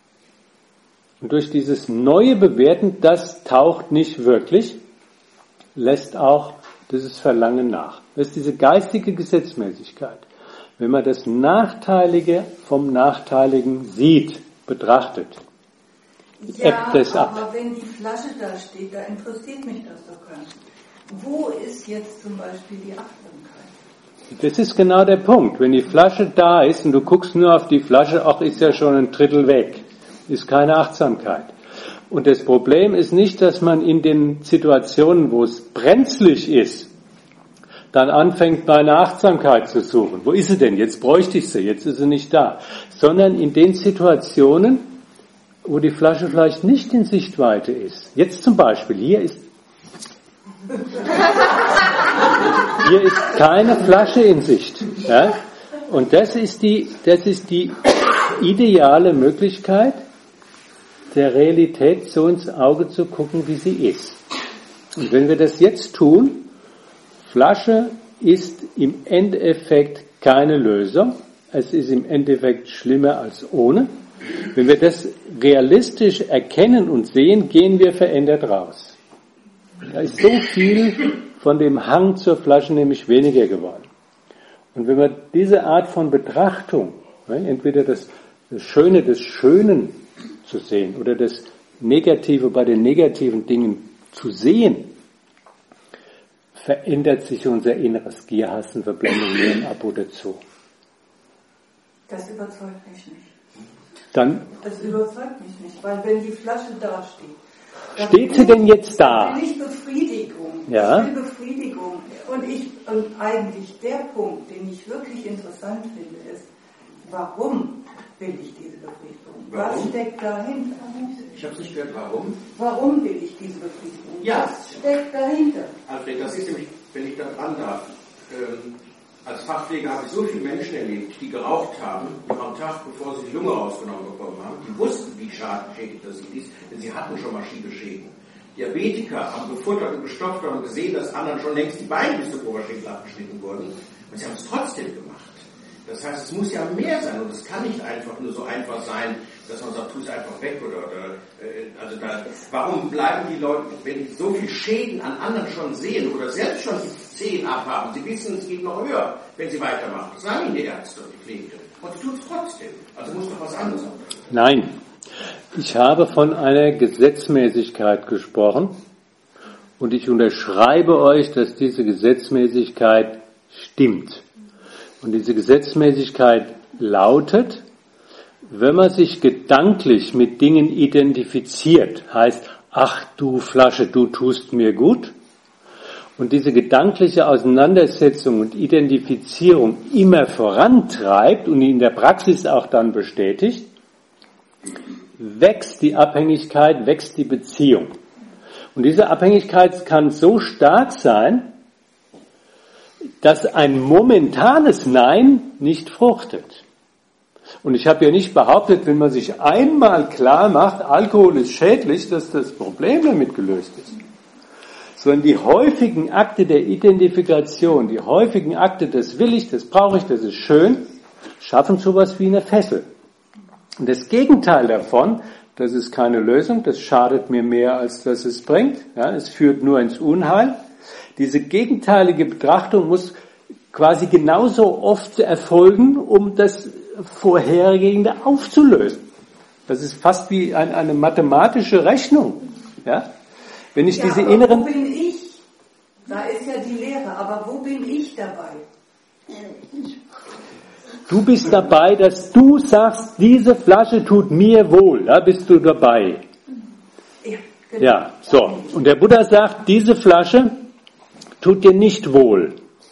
Und durch dieses neue Bewerten, das taucht nicht wirklich, lässt auch dieses Verlangen nach. Das ist diese geistige Gesetzmäßigkeit. Wenn man das Nachteilige vom Nachteiligen sieht, betrachtet, ja, ebbt es ab. Aber wenn die Flasche da steht, da interessiert mich das doch gar nicht. Wo ist jetzt zum Beispiel die Achtsamkeit? Das ist genau der Punkt. Wenn die Flasche da ist und du guckst nur auf die Flasche, ach, ist ja schon ein Drittel weg. Ist keine Achtsamkeit. Und das Problem ist nicht, dass man in den Situationen, wo es brenzlig ist, dann anfängt, meine Achtsamkeit zu suchen. Wo ist sie denn? Jetzt bräuchte ich sie, jetzt ist sie nicht da. Sondern in den Situationen, wo die Flasche vielleicht nicht in Sichtweite ist. Jetzt zum Beispiel, hier ist, hier ist keine Flasche in Sicht. Ja? Und das ist die, das ist die ideale Möglichkeit, der Realität so ins Auge zu gucken, wie sie ist. Und wenn wir das jetzt tun, Flasche ist im Endeffekt keine Lösung, es ist im Endeffekt schlimmer als ohne. Wenn wir das realistisch erkennen und sehen, gehen wir verändert raus. Da ist so viel von dem Hang zur Flasche nämlich weniger geworden. Und wenn wir diese Art von Betrachtung, entweder das, das Schöne des Schönen zu sehen oder das Negative bei den negativen Dingen zu sehen, verändert sich unser inneres Gier, Hassen, Verblendung, Lehren ab oder zu. Das überzeugt mich nicht. Dann, das überzeugt mich nicht, weil wenn die Flasche da steht, steht sie denn jetzt da? Will ich Befriedigung. Ja. Ich will Befriedigung. Und ich, und eigentlich der Punkt, den ich wirklich interessant finde, ist, warum will ich diese Befriedigung? Warum? Was steckt dahinter? Ich habe es nicht gehört, warum? Warum will ich diese Befriedigung? Ja. Was steckt dahinter? Alfred, das ist nämlich, wenn ich da dran darf, ähm, als Fachpfleger habe ich so viele Menschen erlebt, die geraucht haben, am Tag, bevor sie die Lunge rausgenommen bekommen haben. Die wussten, wie schädlich das ist, denn sie hatten schon massive Schäden. Diabetiker haben gefuttert und gestopft und gesehen, dass anderen schon längst die Beine bis zum Oberschenkel abgeschnitten wurden. Und sie haben es trotzdem gemacht. Das heißt, es muss ja mehr sein und es kann nicht einfach nur so einfach sein, dass man sagt, tu es einfach weg oder, oder äh, also da, warum bleiben die Leute, wenn die so viel Schäden an anderen schon sehen oder selbst schon die Zehen abhaben, sie wissen, es geht noch höher, wenn sie weitermachen. Das sagen ihnen die Ärzte und die Pflegenden. Und sie tun es trotzdem. Also muss doch was anderes sein. Nein. Ich habe von einer Gesetzmäßigkeit gesprochen und ich unterschreibe euch, dass diese Gesetzmäßigkeit stimmt. Und diese Gesetzmäßigkeit lautet, wenn man sich gedanklich mit Dingen identifiziert, heißt, ach du Flasche, du tust mir gut, und diese gedankliche Auseinandersetzung und Identifizierung immer vorantreibt und in der Praxis auch dann bestätigt, wächst die Abhängigkeit, wächst die Beziehung. Und diese Abhängigkeit kann so stark sein, dass ein momentanes Nein nicht fruchtet. Und ich habe ja nicht behauptet, wenn man sich einmal klar macht, Alkohol ist schädlich, dass das Problem damit gelöst ist. Sondern die häufigen Akte der Identifikation, die häufigen Akte, das will ich, das brauche ich, das ist schön, schaffen sowas wie eine Fessel. Und das Gegenteil davon, das ist keine Lösung, das schadet mir mehr, als dass es bringt, ja, es führt nur ins Unheil. Diese gegenteilige Betrachtung muss quasi genauso oft erfolgen, um das Vorhergehende aufzulösen. Das ist fast wie ein, eine mathematische Rechnung. Ja? Wenn ich ja, diese aber inneren... Wo bin ich? Da ist ja die Lehre, aber wo bin ich dabei? Du bist dabei, dass du sagst, diese Flasche tut mir wohl. Da bist du dabei. Ja, genau. Ja, so. Und der Buddha sagt, diese Flasche tut dir nicht wohl.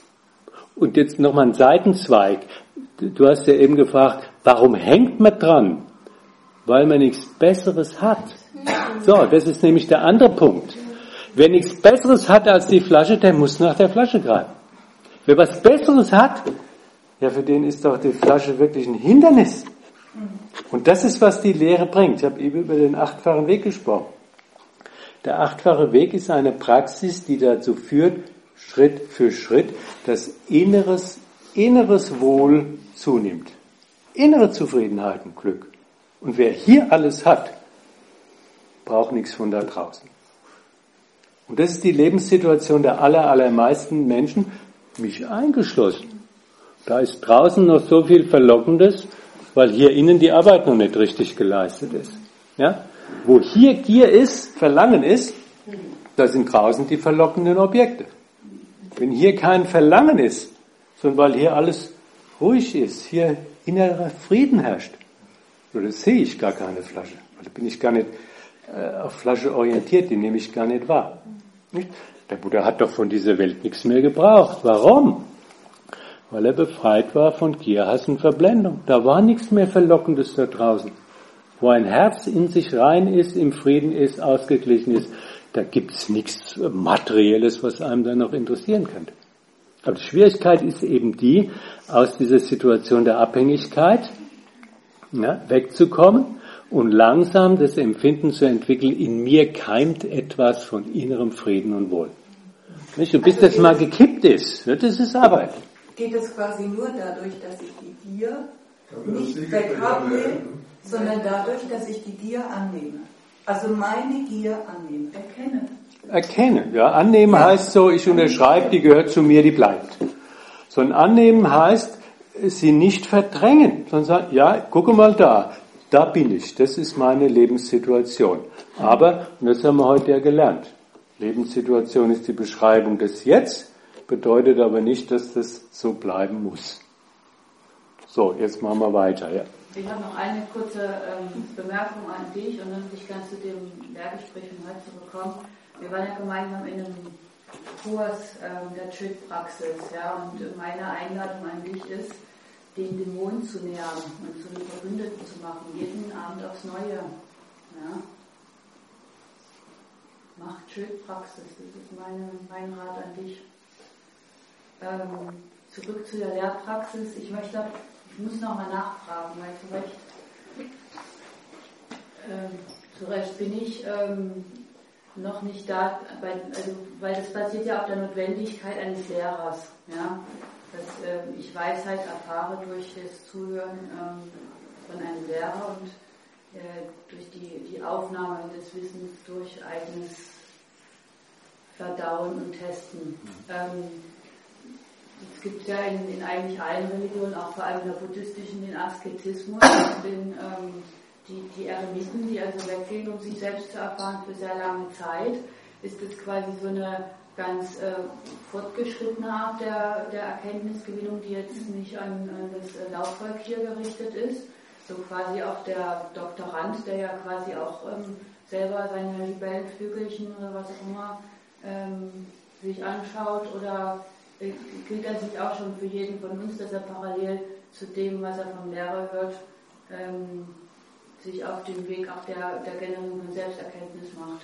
Und jetzt nochmal ein Seitenzweig. Du hast ja eben gefragt, warum hängt man dran? Weil man nichts Besseres hat. So, das ist nämlich der andere Punkt. Wer nichts Besseres hat als die Flasche, der muss nach der Flasche greifen. Wer was Besseres hat, ja, für den ist doch die Flasche wirklich ein Hindernis. Und das ist, was die Lehre bringt. Ich habe eben über den achtfachen Weg gesprochen. Der achtfache Weg ist eine Praxis, die dazu führt, Schritt für Schritt, dass inneres, inneres Wohl zunimmt. Innere Zufriedenheit und Glück. Und wer hier alles hat, braucht nichts von da draußen. Und das ist die Lebenssituation der aller, allermeisten Menschen, mich eingeschlossen. Da ist draußen noch so viel Verlockendes, weil hier innen die Arbeit noch nicht richtig geleistet ist. Ja? Wo hier Gier ist, Verlangen ist, da sind draußen die verlockenden Objekte. Wenn hier kein Verlangen ist, sondern weil hier alles ruhig ist, hier innerer Frieden herrscht, so, das sehe ich gar keine Flasche. Da bin ich gar nicht äh, auf Flasche orientiert, die nehme ich gar nicht wahr. Nicht? Der Buddha hat doch von dieser Welt nichts mehr gebraucht. Warum? Weil er befreit war von Gier, Hass und Verblendung. Da war nichts mehr Verlockendes da draußen. Wo ein Herz in sich rein ist, im Frieden ist, ausgeglichen ist, da gibt's nichts Materielles, was einem da noch interessieren könnte. Aber die Schwierigkeit ist eben die, aus dieser Situation der Abhängigkeit ja, wegzukommen und langsam das Empfinden zu entwickeln, in mir keimt etwas von innerem Frieden und Wohl. Nicht? Und bis also das mal gekippt ist, das ist Arbeit. Geht es quasi nur dadurch, dass ich die Gier nicht weghaben will, sondern dadurch, dass ich die Gier annehme. Also meine Gier annehme, erkenne. Erkenne, ja. Annehmen ja. heißt so, ich unterschreibe, die gehört zu mir, die bleibt. So ein Annehmen heißt, sie nicht verdrängen, sondern sagen, ja, gucke mal da, da bin ich, das ist meine Lebenssituation. Aber, und das haben wir heute ja gelernt, Lebenssituation ist die Beschreibung des Jetzt, bedeutet aber nicht, dass das so bleiben muss. So, jetzt machen wir weiter, ja. Ich habe noch eine kurze ähm, Bemerkung an dich und dann würde ich ganz zu dem Lehrgespräch von heute zurückkommen. Wir waren ja gemeinsam in einem Kurs ähm, der Tritt-Praxis, ja, und meine Einladung an dich ist, den Dämonen zu nähern und zu den Verbündeten zu machen, jeden Abend aufs Neue. Ja. Mach Tritt-Praxis, das ist meine, mein Rat an dich. Ähm, zurück zu der Lehrpraxis. Ich möchte Ich muss nochmal nachfragen, weil zu Recht, ähm, zu Recht bin ich ähm, noch nicht da, bei, also, weil das basiert ja auf der Notwendigkeit eines Lehrers. Ja? Dass ähm, ich Weisheit erfahre durch das Zuhören ähm, von einem Lehrer und äh, durch die, die Aufnahme des Wissens durch eigenes Verdauen und Testen. Ähm, Es gibt ja in, in eigentlich allen Religionen, auch vor allem in der buddhistischen, den Asketismus, den, ähm, die, die Eremiten, die also weggehen, um sich selbst zu erfahren für sehr lange Zeit. Ist das quasi so eine ganz äh, fortgeschrittene Art der, der Erkenntnisgewinnung, die jetzt nicht an, an das Laufvolk hier gerichtet ist? so quasi auch der Doktorand, der ja quasi auch ähm, selber seine Libellenflügelchen oder was auch immer ähm, sich anschaut, oder äh, gilt das nicht auch schon für jeden von uns, dass er parallel zu dem, was er vom Lehrer hört, ähm, sich auf den Weg auch der, der generellen Selbsterkenntnis macht?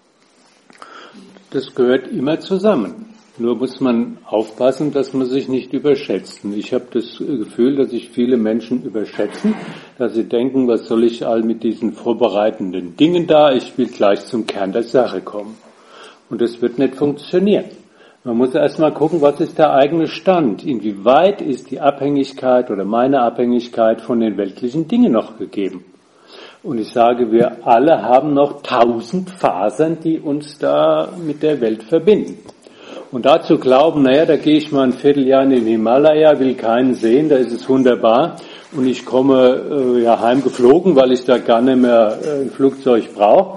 Das gehört immer zusammen. Nur muss man aufpassen, dass man sich nicht überschätzt. Und ich habe das Gefühl, dass sich viele Menschen überschätzen, dass sie denken, was soll ich all mit diesen vorbereitenden Dingen da? Ich will gleich zum Kern der Sache kommen. Und das wird nicht funktionieren. Man muss erstmal gucken, was ist der eigene Stand? Inwieweit ist die Abhängigkeit oder meine Abhängigkeit von den weltlichen Dingen noch gegeben? Und ich sage, wir alle haben noch tausend Fasern, die uns da mit der Welt verbinden. Und dazu glauben, naja, da gehe ich mal ein Vierteljahr in den Himalaya, will keinen sehen, da ist es wunderbar. Und ich komme äh, ja heimgeflogen, weil ich da gar nicht mehr äh, ein Flugzeug brauche.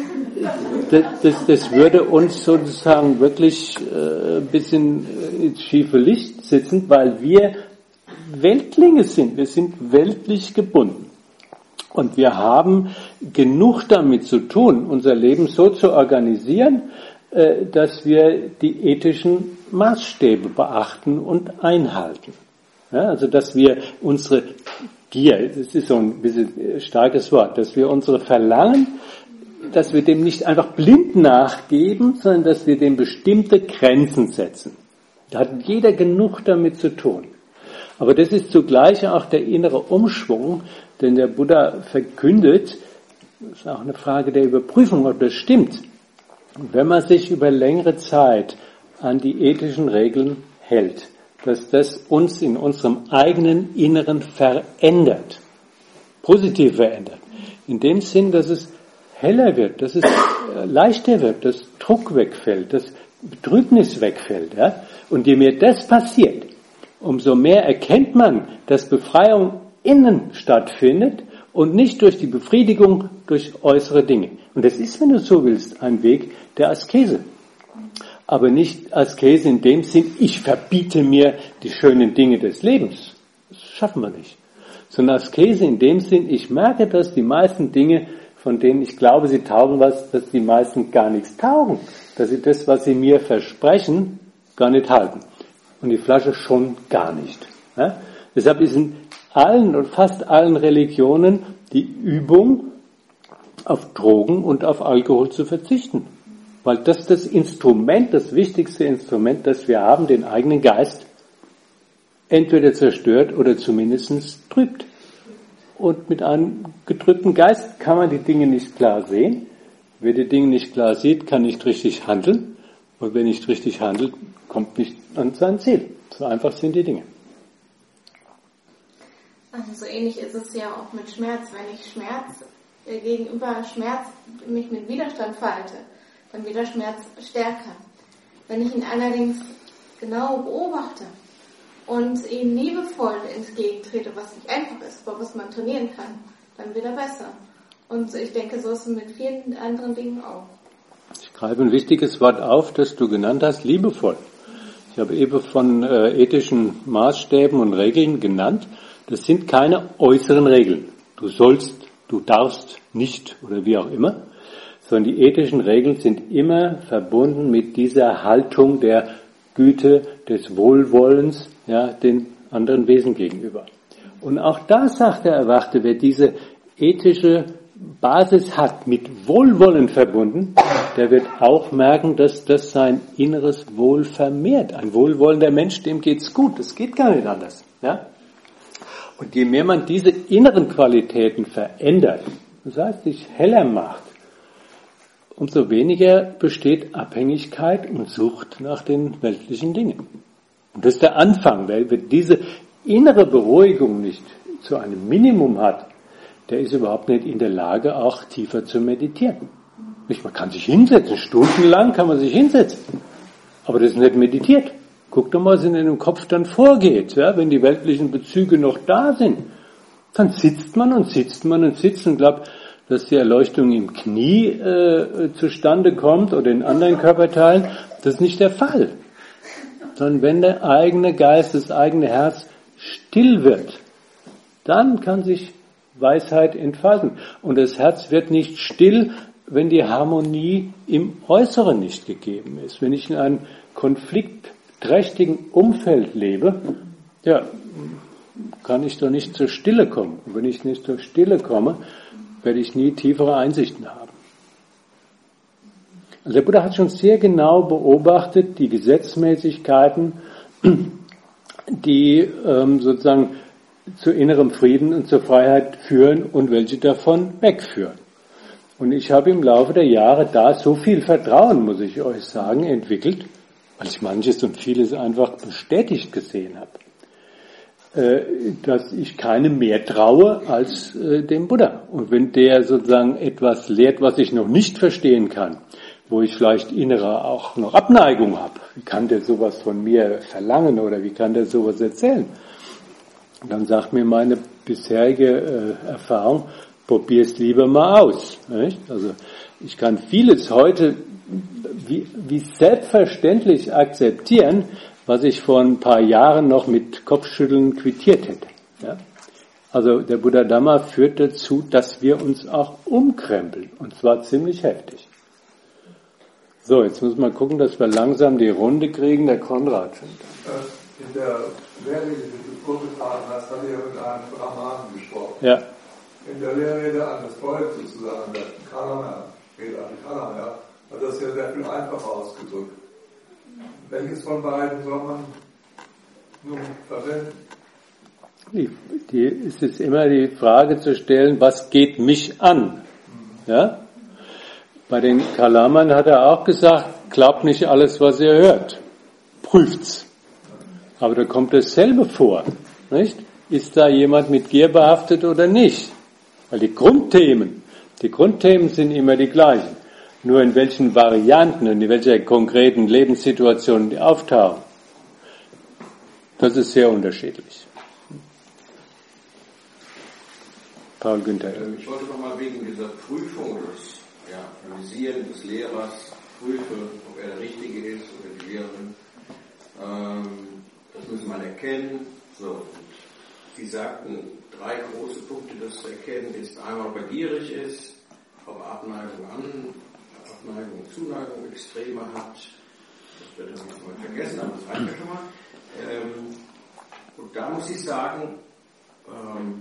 Das, das, das würde uns sozusagen wirklich äh, ein bisschen ins schiefe Licht sitzen, weil wir Weltlinge sind. Wir sind weltlich gebunden. Und wir haben genug damit zu tun, unser Leben so zu organisieren, dass wir die ethischen Maßstäbe beachten und einhalten. Ja, also dass wir unsere Gier, das ist so ein bisschen starkes Wort, dass wir unsere Verlangen, dass wir dem nicht einfach blind nachgeben, sondern dass wir dem bestimmte Grenzen setzen. Da hat jeder genug damit zu tun. Aber das ist zugleich auch der innere Umschwung, den der Buddha verkündet. Das ist auch eine Frage der Überprüfung, ob das stimmt. Wenn man sich über längere Zeit an die ethischen Regeln hält, dass das uns in unserem eigenen Inneren verändert, positiv verändert, in dem Sinn, dass es heller wird, dass es leichter wird, dass Druck wegfällt, dass Betrübnis wegfällt. Ja? Und je mehr das passiert, umso mehr erkennt man, dass Befreiung innen stattfindet und nicht durch die Befriedigung durch äußere Dinge. Und das ist, wenn du so willst, ein Weg der Askese. Aber nicht Askese in dem Sinn, ich verbiete mir die schönen Dinge des Lebens. Das schaffen wir nicht. Sondern Askese in dem Sinn, ich merke, dass die meisten Dinge, von denen ich glaube, sie taugen was, dass die meisten gar nichts taugen. Dass sie das, was sie mir versprechen, gar nicht halten. Und die Flasche schon gar nicht. Ja? Deshalb ist in allen und fast allen Religionen die Übung, auf Drogen und auf Alkohol zu verzichten. Weil das das Instrument, das wichtigste Instrument, das wir haben, den eigenen Geist entweder zerstört oder zumindest trübt. Und mit einem getrübten Geist kann man die Dinge nicht klar sehen. Wer die Dinge nicht klar sieht, kann nicht richtig handeln. Und wer nicht richtig handelt, kommt nicht an sein Ziel. So einfach sind die Dinge. Also so ähnlich ist es ja auch mit Schmerz. Wenn ich Schmerz äh, gegenüber Schmerz mich mit Widerstand verhalte, dann wird der Schmerz stärker. Wenn ich ihn allerdings genau beobachte und ihm liebevoll entgegentrete, was nicht einfach ist, aber was man trainieren kann, dann wird er besser. Und ich denke, so ist es mit vielen anderen Dingen auch. Ich greife ein wichtiges Wort auf, das du genannt hast, liebevoll. Ich habe eben von äh, ethischen Maßstäben und Regeln genannt. Das sind keine äußeren Regeln. Du sollst, du darfst nicht oder wie auch immer, sondern die ethischen Regeln sind immer verbunden mit dieser Haltung der Güte, des Wohlwollens, ja, den anderen Wesen gegenüber. Und auch da sagt der Erwachte, wer diese ethische Basis hat, mit Wohlwollen verbunden, der wird auch merken, dass das sein inneres Wohl vermehrt. Ein wohlwollender Mensch, dem geht's gut. Das geht gar nicht anders. Ja? Und je mehr man diese inneren Qualitäten verändert, das heißt, sich heller macht, umso weniger besteht Abhängigkeit und Sucht nach den weltlichen Dingen. Und das ist der Anfang. Wer diese innere Beruhigung nicht zu einem Minimum hat, der ist überhaupt nicht in der Lage, auch tiefer zu meditieren. Man kann sich hinsetzen, stundenlang kann man sich hinsetzen, aber das ist nicht meditiert. Guck doch mal, was in dem Kopf dann vorgeht, ja, wenn die weltlichen Bezüge noch da sind. Dann sitzt man und sitzt man und sitzt und glaubt, dass die Erleuchtung im Knie äh, zustande kommt oder in anderen Körperteilen. Das ist nicht der Fall. Sondern wenn der eigene Geist, das eigene Herz still wird, dann kann sich Weisheit entfalten. Und das Herz wird nicht still, wenn die Harmonie im Äußeren nicht gegeben ist. Wenn ich in einem konfliktträchtigen Umfeld lebe, ja, kann ich doch nicht zur Stille kommen. Und wenn ich nicht zur Stille komme, werde ich nie tiefere Einsichten haben. Also der Buddha hat schon sehr genau beobachtet die Gesetzmäßigkeiten, die ähm, sozusagen zu innerem Frieden und zur Freiheit führen und welche davon wegführen. Und ich habe im Laufe der Jahre da so viel Vertrauen, muss ich euch sagen, entwickelt, weil ich manches und vieles einfach bestätigt gesehen habe, äh, dass ich keinem mehr traue als äh, dem Buddha. Und wenn der sozusagen etwas lehrt, was ich noch nicht verstehen kann, wo ich vielleicht innere auch noch Abneigung habe, wie kann der sowas von mir verlangen oder wie kann der sowas erzählen? Und dann sagt mir meine bisherige äh, Erfahrung, probier es lieber mal aus. Nicht? Also ich kann vieles heute wie, wie selbstverständlich akzeptieren, was ich vor ein paar Jahren noch mit Kopfschütteln quittiert hätte. Ja? Also der Buddha Dhamma führt dazu, dass wir uns auch umkrempeln, und zwar ziemlich heftig. So, jetzt müssen wir gucken, dass wir langsam die Runde kriegen. Der Konrad. In der Lehre, die du vorgetragen hast, hat er mit einem Brahmanen gesprochen. Ja. In der Lehrrede an das Volk sozusagen, der Kalamer, Rede an die Kalamer, hat das ja sehr viel einfacher ausgedrückt. Welches von beiden soll man nun verwenden? Die, die, es ist immer die Frage zu stellen, was geht mich an? Ja? Bei den Kalamern hat er auch gesagt, glaubt nicht alles, was ihr hört. Prüft's. Aber da kommt dasselbe vor. Nicht? Ist da jemand mit Gier behaftet oder nicht? Weil die Grundthemen, die Grundthemen sind immer die gleichen. Nur in welchen Varianten und in welcher konkreten Lebenssituation die auftauchen, das ist sehr unterschiedlich. Paul Günther. Ich wollte noch mal wegen dieser Prüfung des ja, Analysieren des Lehrers prüfen, ob er der Richtige ist oder die Lehrerin. Ähm, das muss man erkennen. So. Sie sagten, drei große Punkte, das zu erkennen ist, einmal, ob er gierig ist, ob er Abneigung an, Abneigung, Zuneigung Extreme hat. Das wird er nicht mal vergessen, aber das reicht ja schon mal. Ähm, und da muss ich sagen, ähm,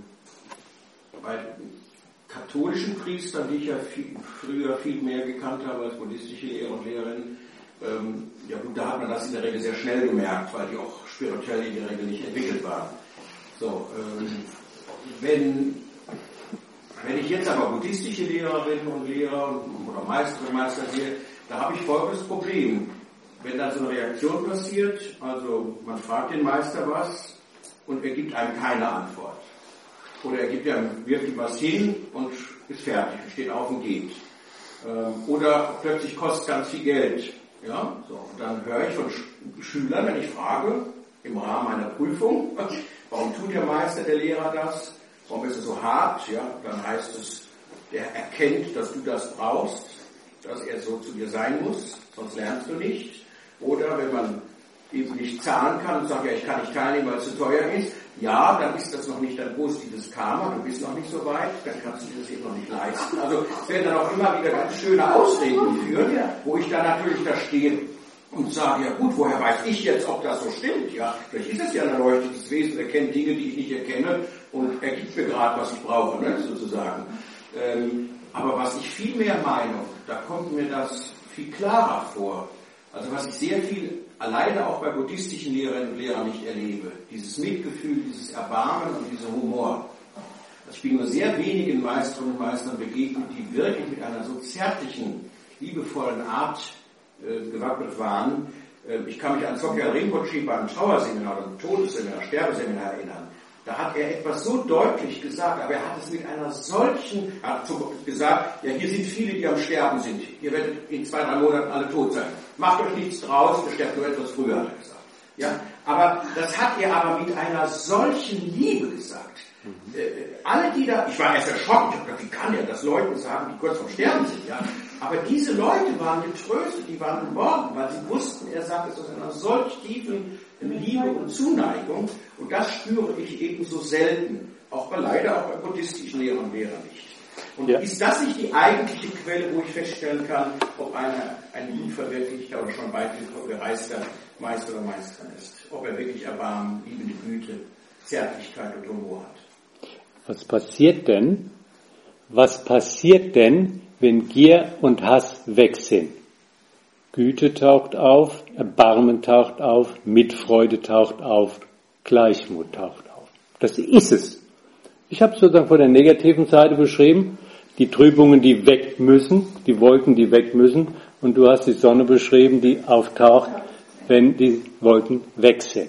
bei katholischen Priestern, die ich ja viel, früher viel mehr gekannt habe als buddhistische Lehrer und Lehrerinnen, ähm, ja gut, da hat man das in der Regel sehr schnell gemerkt, weil die auch spirituell in der Regel nicht entwickelt waren. So, ähm, wenn, wenn ich jetzt aber buddhistische Lehrerinnen und Lehrer oder Meisterinnen und Meister sehe, da habe ich folgendes Problem. Wenn da so eine Reaktion passiert, also man fragt den Meister was und er gibt einem keine Antwort. Oder er gibt einem, wirft ihm was hin und ist fertig, steht auf und geht. Ähm, oder plötzlich kostet ganz viel Geld. Ja, so, und dann höre ich von Schülern, wenn ich frage, im Rahmen einer Prüfung, warum tut der Meister, der Lehrer das? Warum ist er so hart? Ja, dann heißt es, der erkennt, dass du das brauchst, dass er so zu dir sein muss, sonst lernst du nicht. Oder wenn man eben nicht zahlen kann und sagt, ja, ich kann nicht teilnehmen, weil es zu teuer ist, ja, dann ist das noch nicht ein positives Karma, du bist noch nicht so weit, dann kannst du dir das eben noch nicht leisten. Also es werden dann auch immer wieder ganz schöne Ausreden geführt, wo ich dann natürlich da stehe und sage, ja gut, woher weiß ich jetzt, ob das so stimmt? Ja, vielleicht ist es ja ein erleuchtetes Wesen, er kennt Dinge, die ich nicht erkenne und er gibt mir gerade, was ich brauche, ne, sozusagen. Ähm, aber was ich viel mehr meine, da kommt mir das viel klarer vor. Also was ich sehr viel alleine auch bei buddhistischen Lehrerinnen und Lehrern nicht erlebe, dieses Mitgefühl, dieses Erbarmen und dieser Humor. Also ich bin nur sehr wenigen Meisterinnen und Meistern begegnet, die wirklich mit einer so zärtlichen, liebevollen Art äh, gewappnet waren. Äh, ich kann mich an Dzogchen Rinpoche beim Trauerseminar oder Todesseminar, Sterbeseminar erinnern. Da hat er etwas so deutlich gesagt, aber er hat es mit einer solchen, er hat gesagt, ja, hier sind viele, die am Sterben sind. Ihr werdet in zwei, drei Monaten alle tot sein. Macht euch nichts draus, ihr sterbt nur etwas früher, hat er gesagt. Ja, aber das hat er aber mit einer solchen Liebe gesagt. Mhm. Äh, alle, die da, ich war erst erschrocken, ich habe gedacht, wie kann er das Leuten sagen, die kurz vorm Sterben sind, ja? Aber diese Leute waren getröstet, die waren geborgen, weil sie wussten, er sagt es aus einer solch tiefen Liebe und Zuneigung. Und das spüre ich ebenso selten, auch bei, leider auch bei buddhistischen Lehrern und Lehrern nicht. Und ja. Ist das nicht die eigentliche Quelle, wo ich feststellen kann, ob einer ein unverwirklichter oder schon weit gereister Meister oder Meisterin ist? Ob er wirklich Erbarmen, liebende Güte, Zärtlichkeit und Humor hat. Was passiert denn? Was passiert denn, wenn Gier und Hass weg sind? Güte taucht auf, Erbarmen taucht auf, Mitfreude taucht auf, Gleichmut taucht auf. Das ist es. Ich habe sozusagen von der negativen Seite beschrieben, die Trübungen, die weg müssen, die Wolken, die weg müssen, und du hast die Sonne beschrieben, die auftaucht, wenn die Wolken weg sind.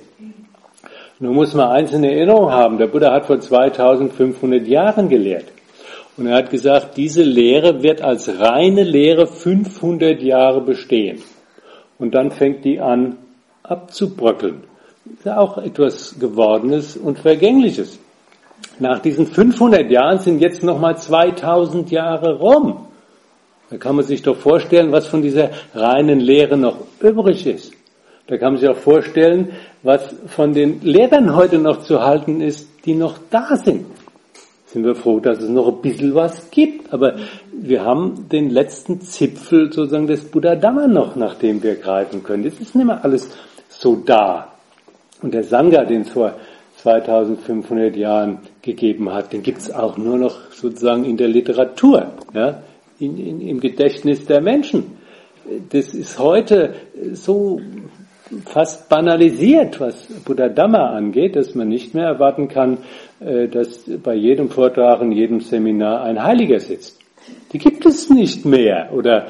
Nun muss man eins in Erinnerung haben, der Buddha hat vor zweitausendfünfhundert Jahren gelehrt. Und er hat gesagt, diese Lehre wird als reine Lehre fünfhundert Jahre bestehen. Und dann fängt die an abzubröckeln. Das ist ja auch etwas Gewordenes und Vergängliches. Nach diesen fünfhundert Jahren sind jetzt nochmal zweitausend Jahre rum. Da kann man sich doch vorstellen, was von dieser reinen Lehre noch übrig ist. Da kann man sich auch vorstellen, was von den Lehrern heute noch zu halten ist, die noch da sind. Sind wir froh, dass es noch ein bisschen was gibt. Aber wir haben den letzten Zipfel sozusagen des Buddha Dhamma noch, nach dem wir greifen können. Das ist nicht mehr alles so da. Und der Sangha, den es vor zweitausendfünfhundert Jahren gegeben hat, den gibt es auch nur noch sozusagen in der Literatur, ja, in, in, im Gedächtnis der Menschen. Das ist heute so fast banalisiert, was Buddha Dhamma angeht, dass man nicht mehr erwarten kann, dass bei jedem Vortrag, in jedem Seminar ein Heiliger sitzt. Die gibt es nicht mehr oder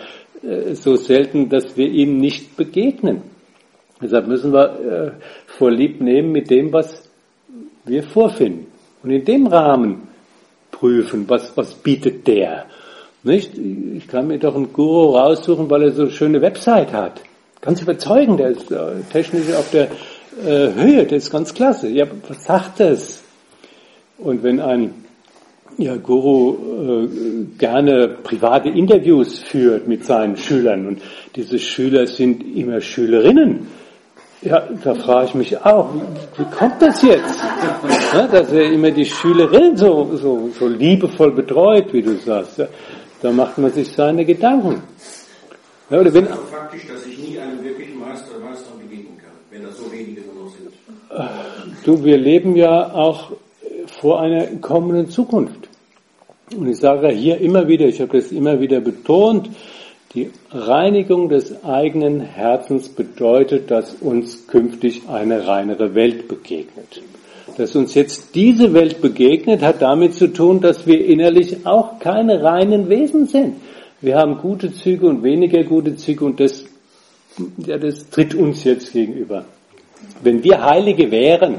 so selten, dass wir ihm nicht begegnen. Deshalb müssen wir Vorlieb nehmen mit dem, was wir vorfinden. Und in dem Rahmen prüfen, was, was bietet der. Nicht? Ich kann mir doch einen Guru raussuchen, weil er so eine schöne Website hat. Ganz überzeugend, der ist äh, technisch auf der äh, Höhe, der ist ganz klasse. Ja, was sagt das? Und wenn ein ja, Guru äh, gerne private Interviews führt mit seinen Schülern und diese Schüler sind immer Schülerinnen, ja, da frage ich mich auch, wie kommt das jetzt? Ja, dass er immer die Schülerinnen so, so, so liebevoll betreut, wie du sagst. Ja, da macht man sich seine Gedanken. Ja, oder wenn, also faktisch, dass ich nie einem wirklichen Meister oder Meisterin begegnen kann, wenn das so wenige nur noch sind. Du, wir leben ja auch vor einer kommenden Zukunft. Und ich sage hier immer wieder, ich habe das immer wieder betont, die Reinigung des eigenen Herzens bedeutet, dass uns künftig eine reinere Welt begegnet. Dass uns jetzt diese Welt begegnet, hat damit zu tun, dass wir innerlich auch keine reinen Wesen sind. Wir haben gute Züge und weniger gute Züge und das, ja, das tritt uns jetzt gegenüber. Wenn wir Heilige wären,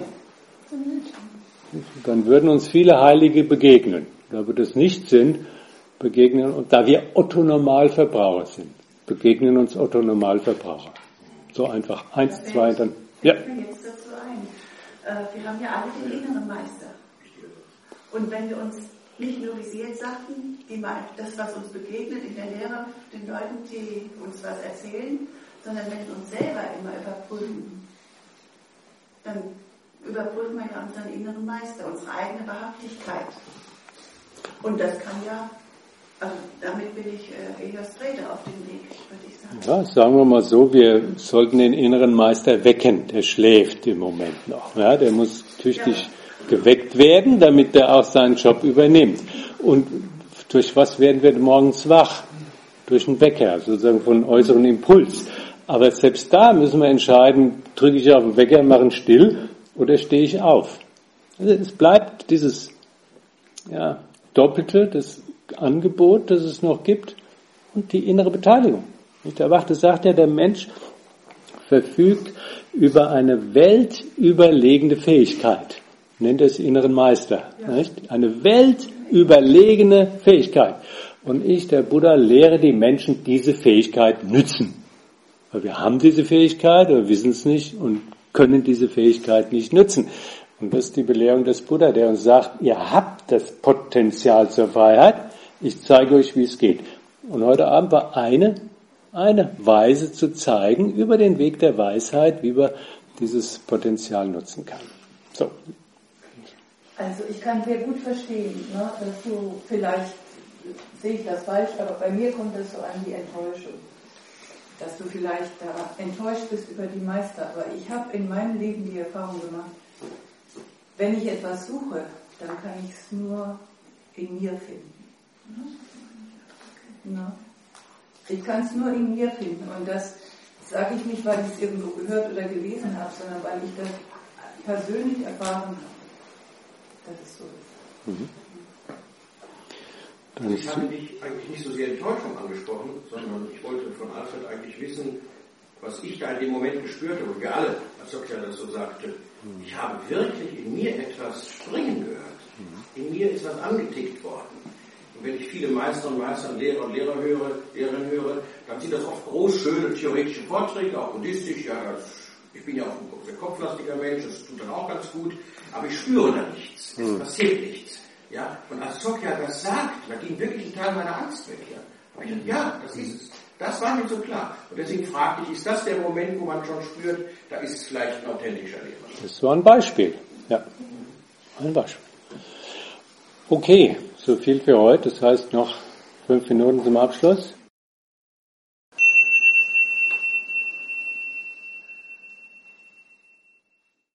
dann würden uns viele Heilige begegnen. Da wir das nicht sind, begegnen uns, da wir Otto-Normalverbraucher sind, begegnen uns Otto-Normalverbraucher. So einfach. Eins, zwei, dann. Ja. Ich fällt mir jetzt dazu ein. Wir haben ja alle den inneren Meister. Und wenn wir uns nicht nur, wie Sie jetzt sagten, die, das, was uns begegnet in der Lehre, den Leuten, die uns was erzählen, sondern wenn wir uns selber immer überprüfen, dann überprüfen wir ja unseren inneren Meister, unsere eigene Wahrhaftigkeit. Und das kann ja, also damit bin ich äh, Elias Rede auf dem Weg, würde ich sagen. Ja, sagen wir mal so, wir sollten den inneren Meister wecken, der schläft im Moment noch. Ja, der muss tüchtig ja. geweckt werden, damit er auch seinen Job übernimmt. Und durch was werden wir morgens wach? Durch einen Wecker, sozusagen von einem äußeren Impuls. Aber selbst da müssen wir entscheiden, drücke ich auf den Wecker, mache ihn still oder stehe ich auf? Also es bleibt dieses ja, Doppelte, das Angebot, das es noch gibt und die innere Beteiligung. Der Erwachte sagt ja, der Mensch verfügt über eine weltüberlegene Fähigkeit. Nennt es inneren Meister. Ja. Nicht? Eine weltüberlegene Fähigkeit. Und ich, der Buddha, lehre die Menschen diese Fähigkeit nützen. Weil wir haben diese Fähigkeit, aber wissen es nicht und können diese Fähigkeit nicht nutzen. Und das ist die Belehrung des Buddha, der uns sagt, ihr habt das Potenzial zur Freiheit, ich zeige euch, wie es geht. Und heute Abend war eine, eine Weise zu zeigen, über den Weg der Weisheit, wie wir dieses Potenzial nutzen kann. So. Also ich kann sehr gut verstehen, ne, dass du vielleicht, sehe ich das falsch, aber bei mir kommt das so an die Enttäuschung. Dass du vielleicht da enttäuscht bist über die Meister. Aber ich habe in meinem Leben die Erfahrung gemacht, wenn ich etwas suche, dann kann ich es nur in mir finden. Ne? Ich kann es nur in mir finden. Und das sage ich nicht, weil ich es irgendwo gehört oder gelesen habe, sondern weil ich das persönlich erfahren habe. Das ist so. Mhm. Ich habe dich eigentlich nicht so sehr Enttäuschung angesprochen, sondern ich wollte von Alfred eigentlich wissen, was ich da in dem Moment gespürt habe, und wir alle, als Sokja das so sagte, ich habe wirklich in mir etwas springen gehört. In mir ist was angetickt worden. Und wenn ich viele Meister und Meister und Lehrer und Lehrer höre, Lehrerinnen höre, dann sind das oft groß, schöne theoretische Vorträge, auch buddhistisch, ja, das, ich bin ja auch ein sehr kopflastiger Mensch, das tut dann auch ganz gut, aber ich spüre da nichts, es hm. passiert nichts. Ja? Und als Sokja das sagt, da ging wirklich ein Teil meiner Angst weg. Ja, aber ich dachte, ja, das ist es. Das war mir so klar. Und deswegen fragte ich, ist das der Moment, wo man schon spürt, da ist es vielleicht ein authentischer Lehrer? Das war ein Beispiel. Ja, ein Beispiel. Okay, so viel für heute. Das heißt noch fünf Minuten zum Abschluss.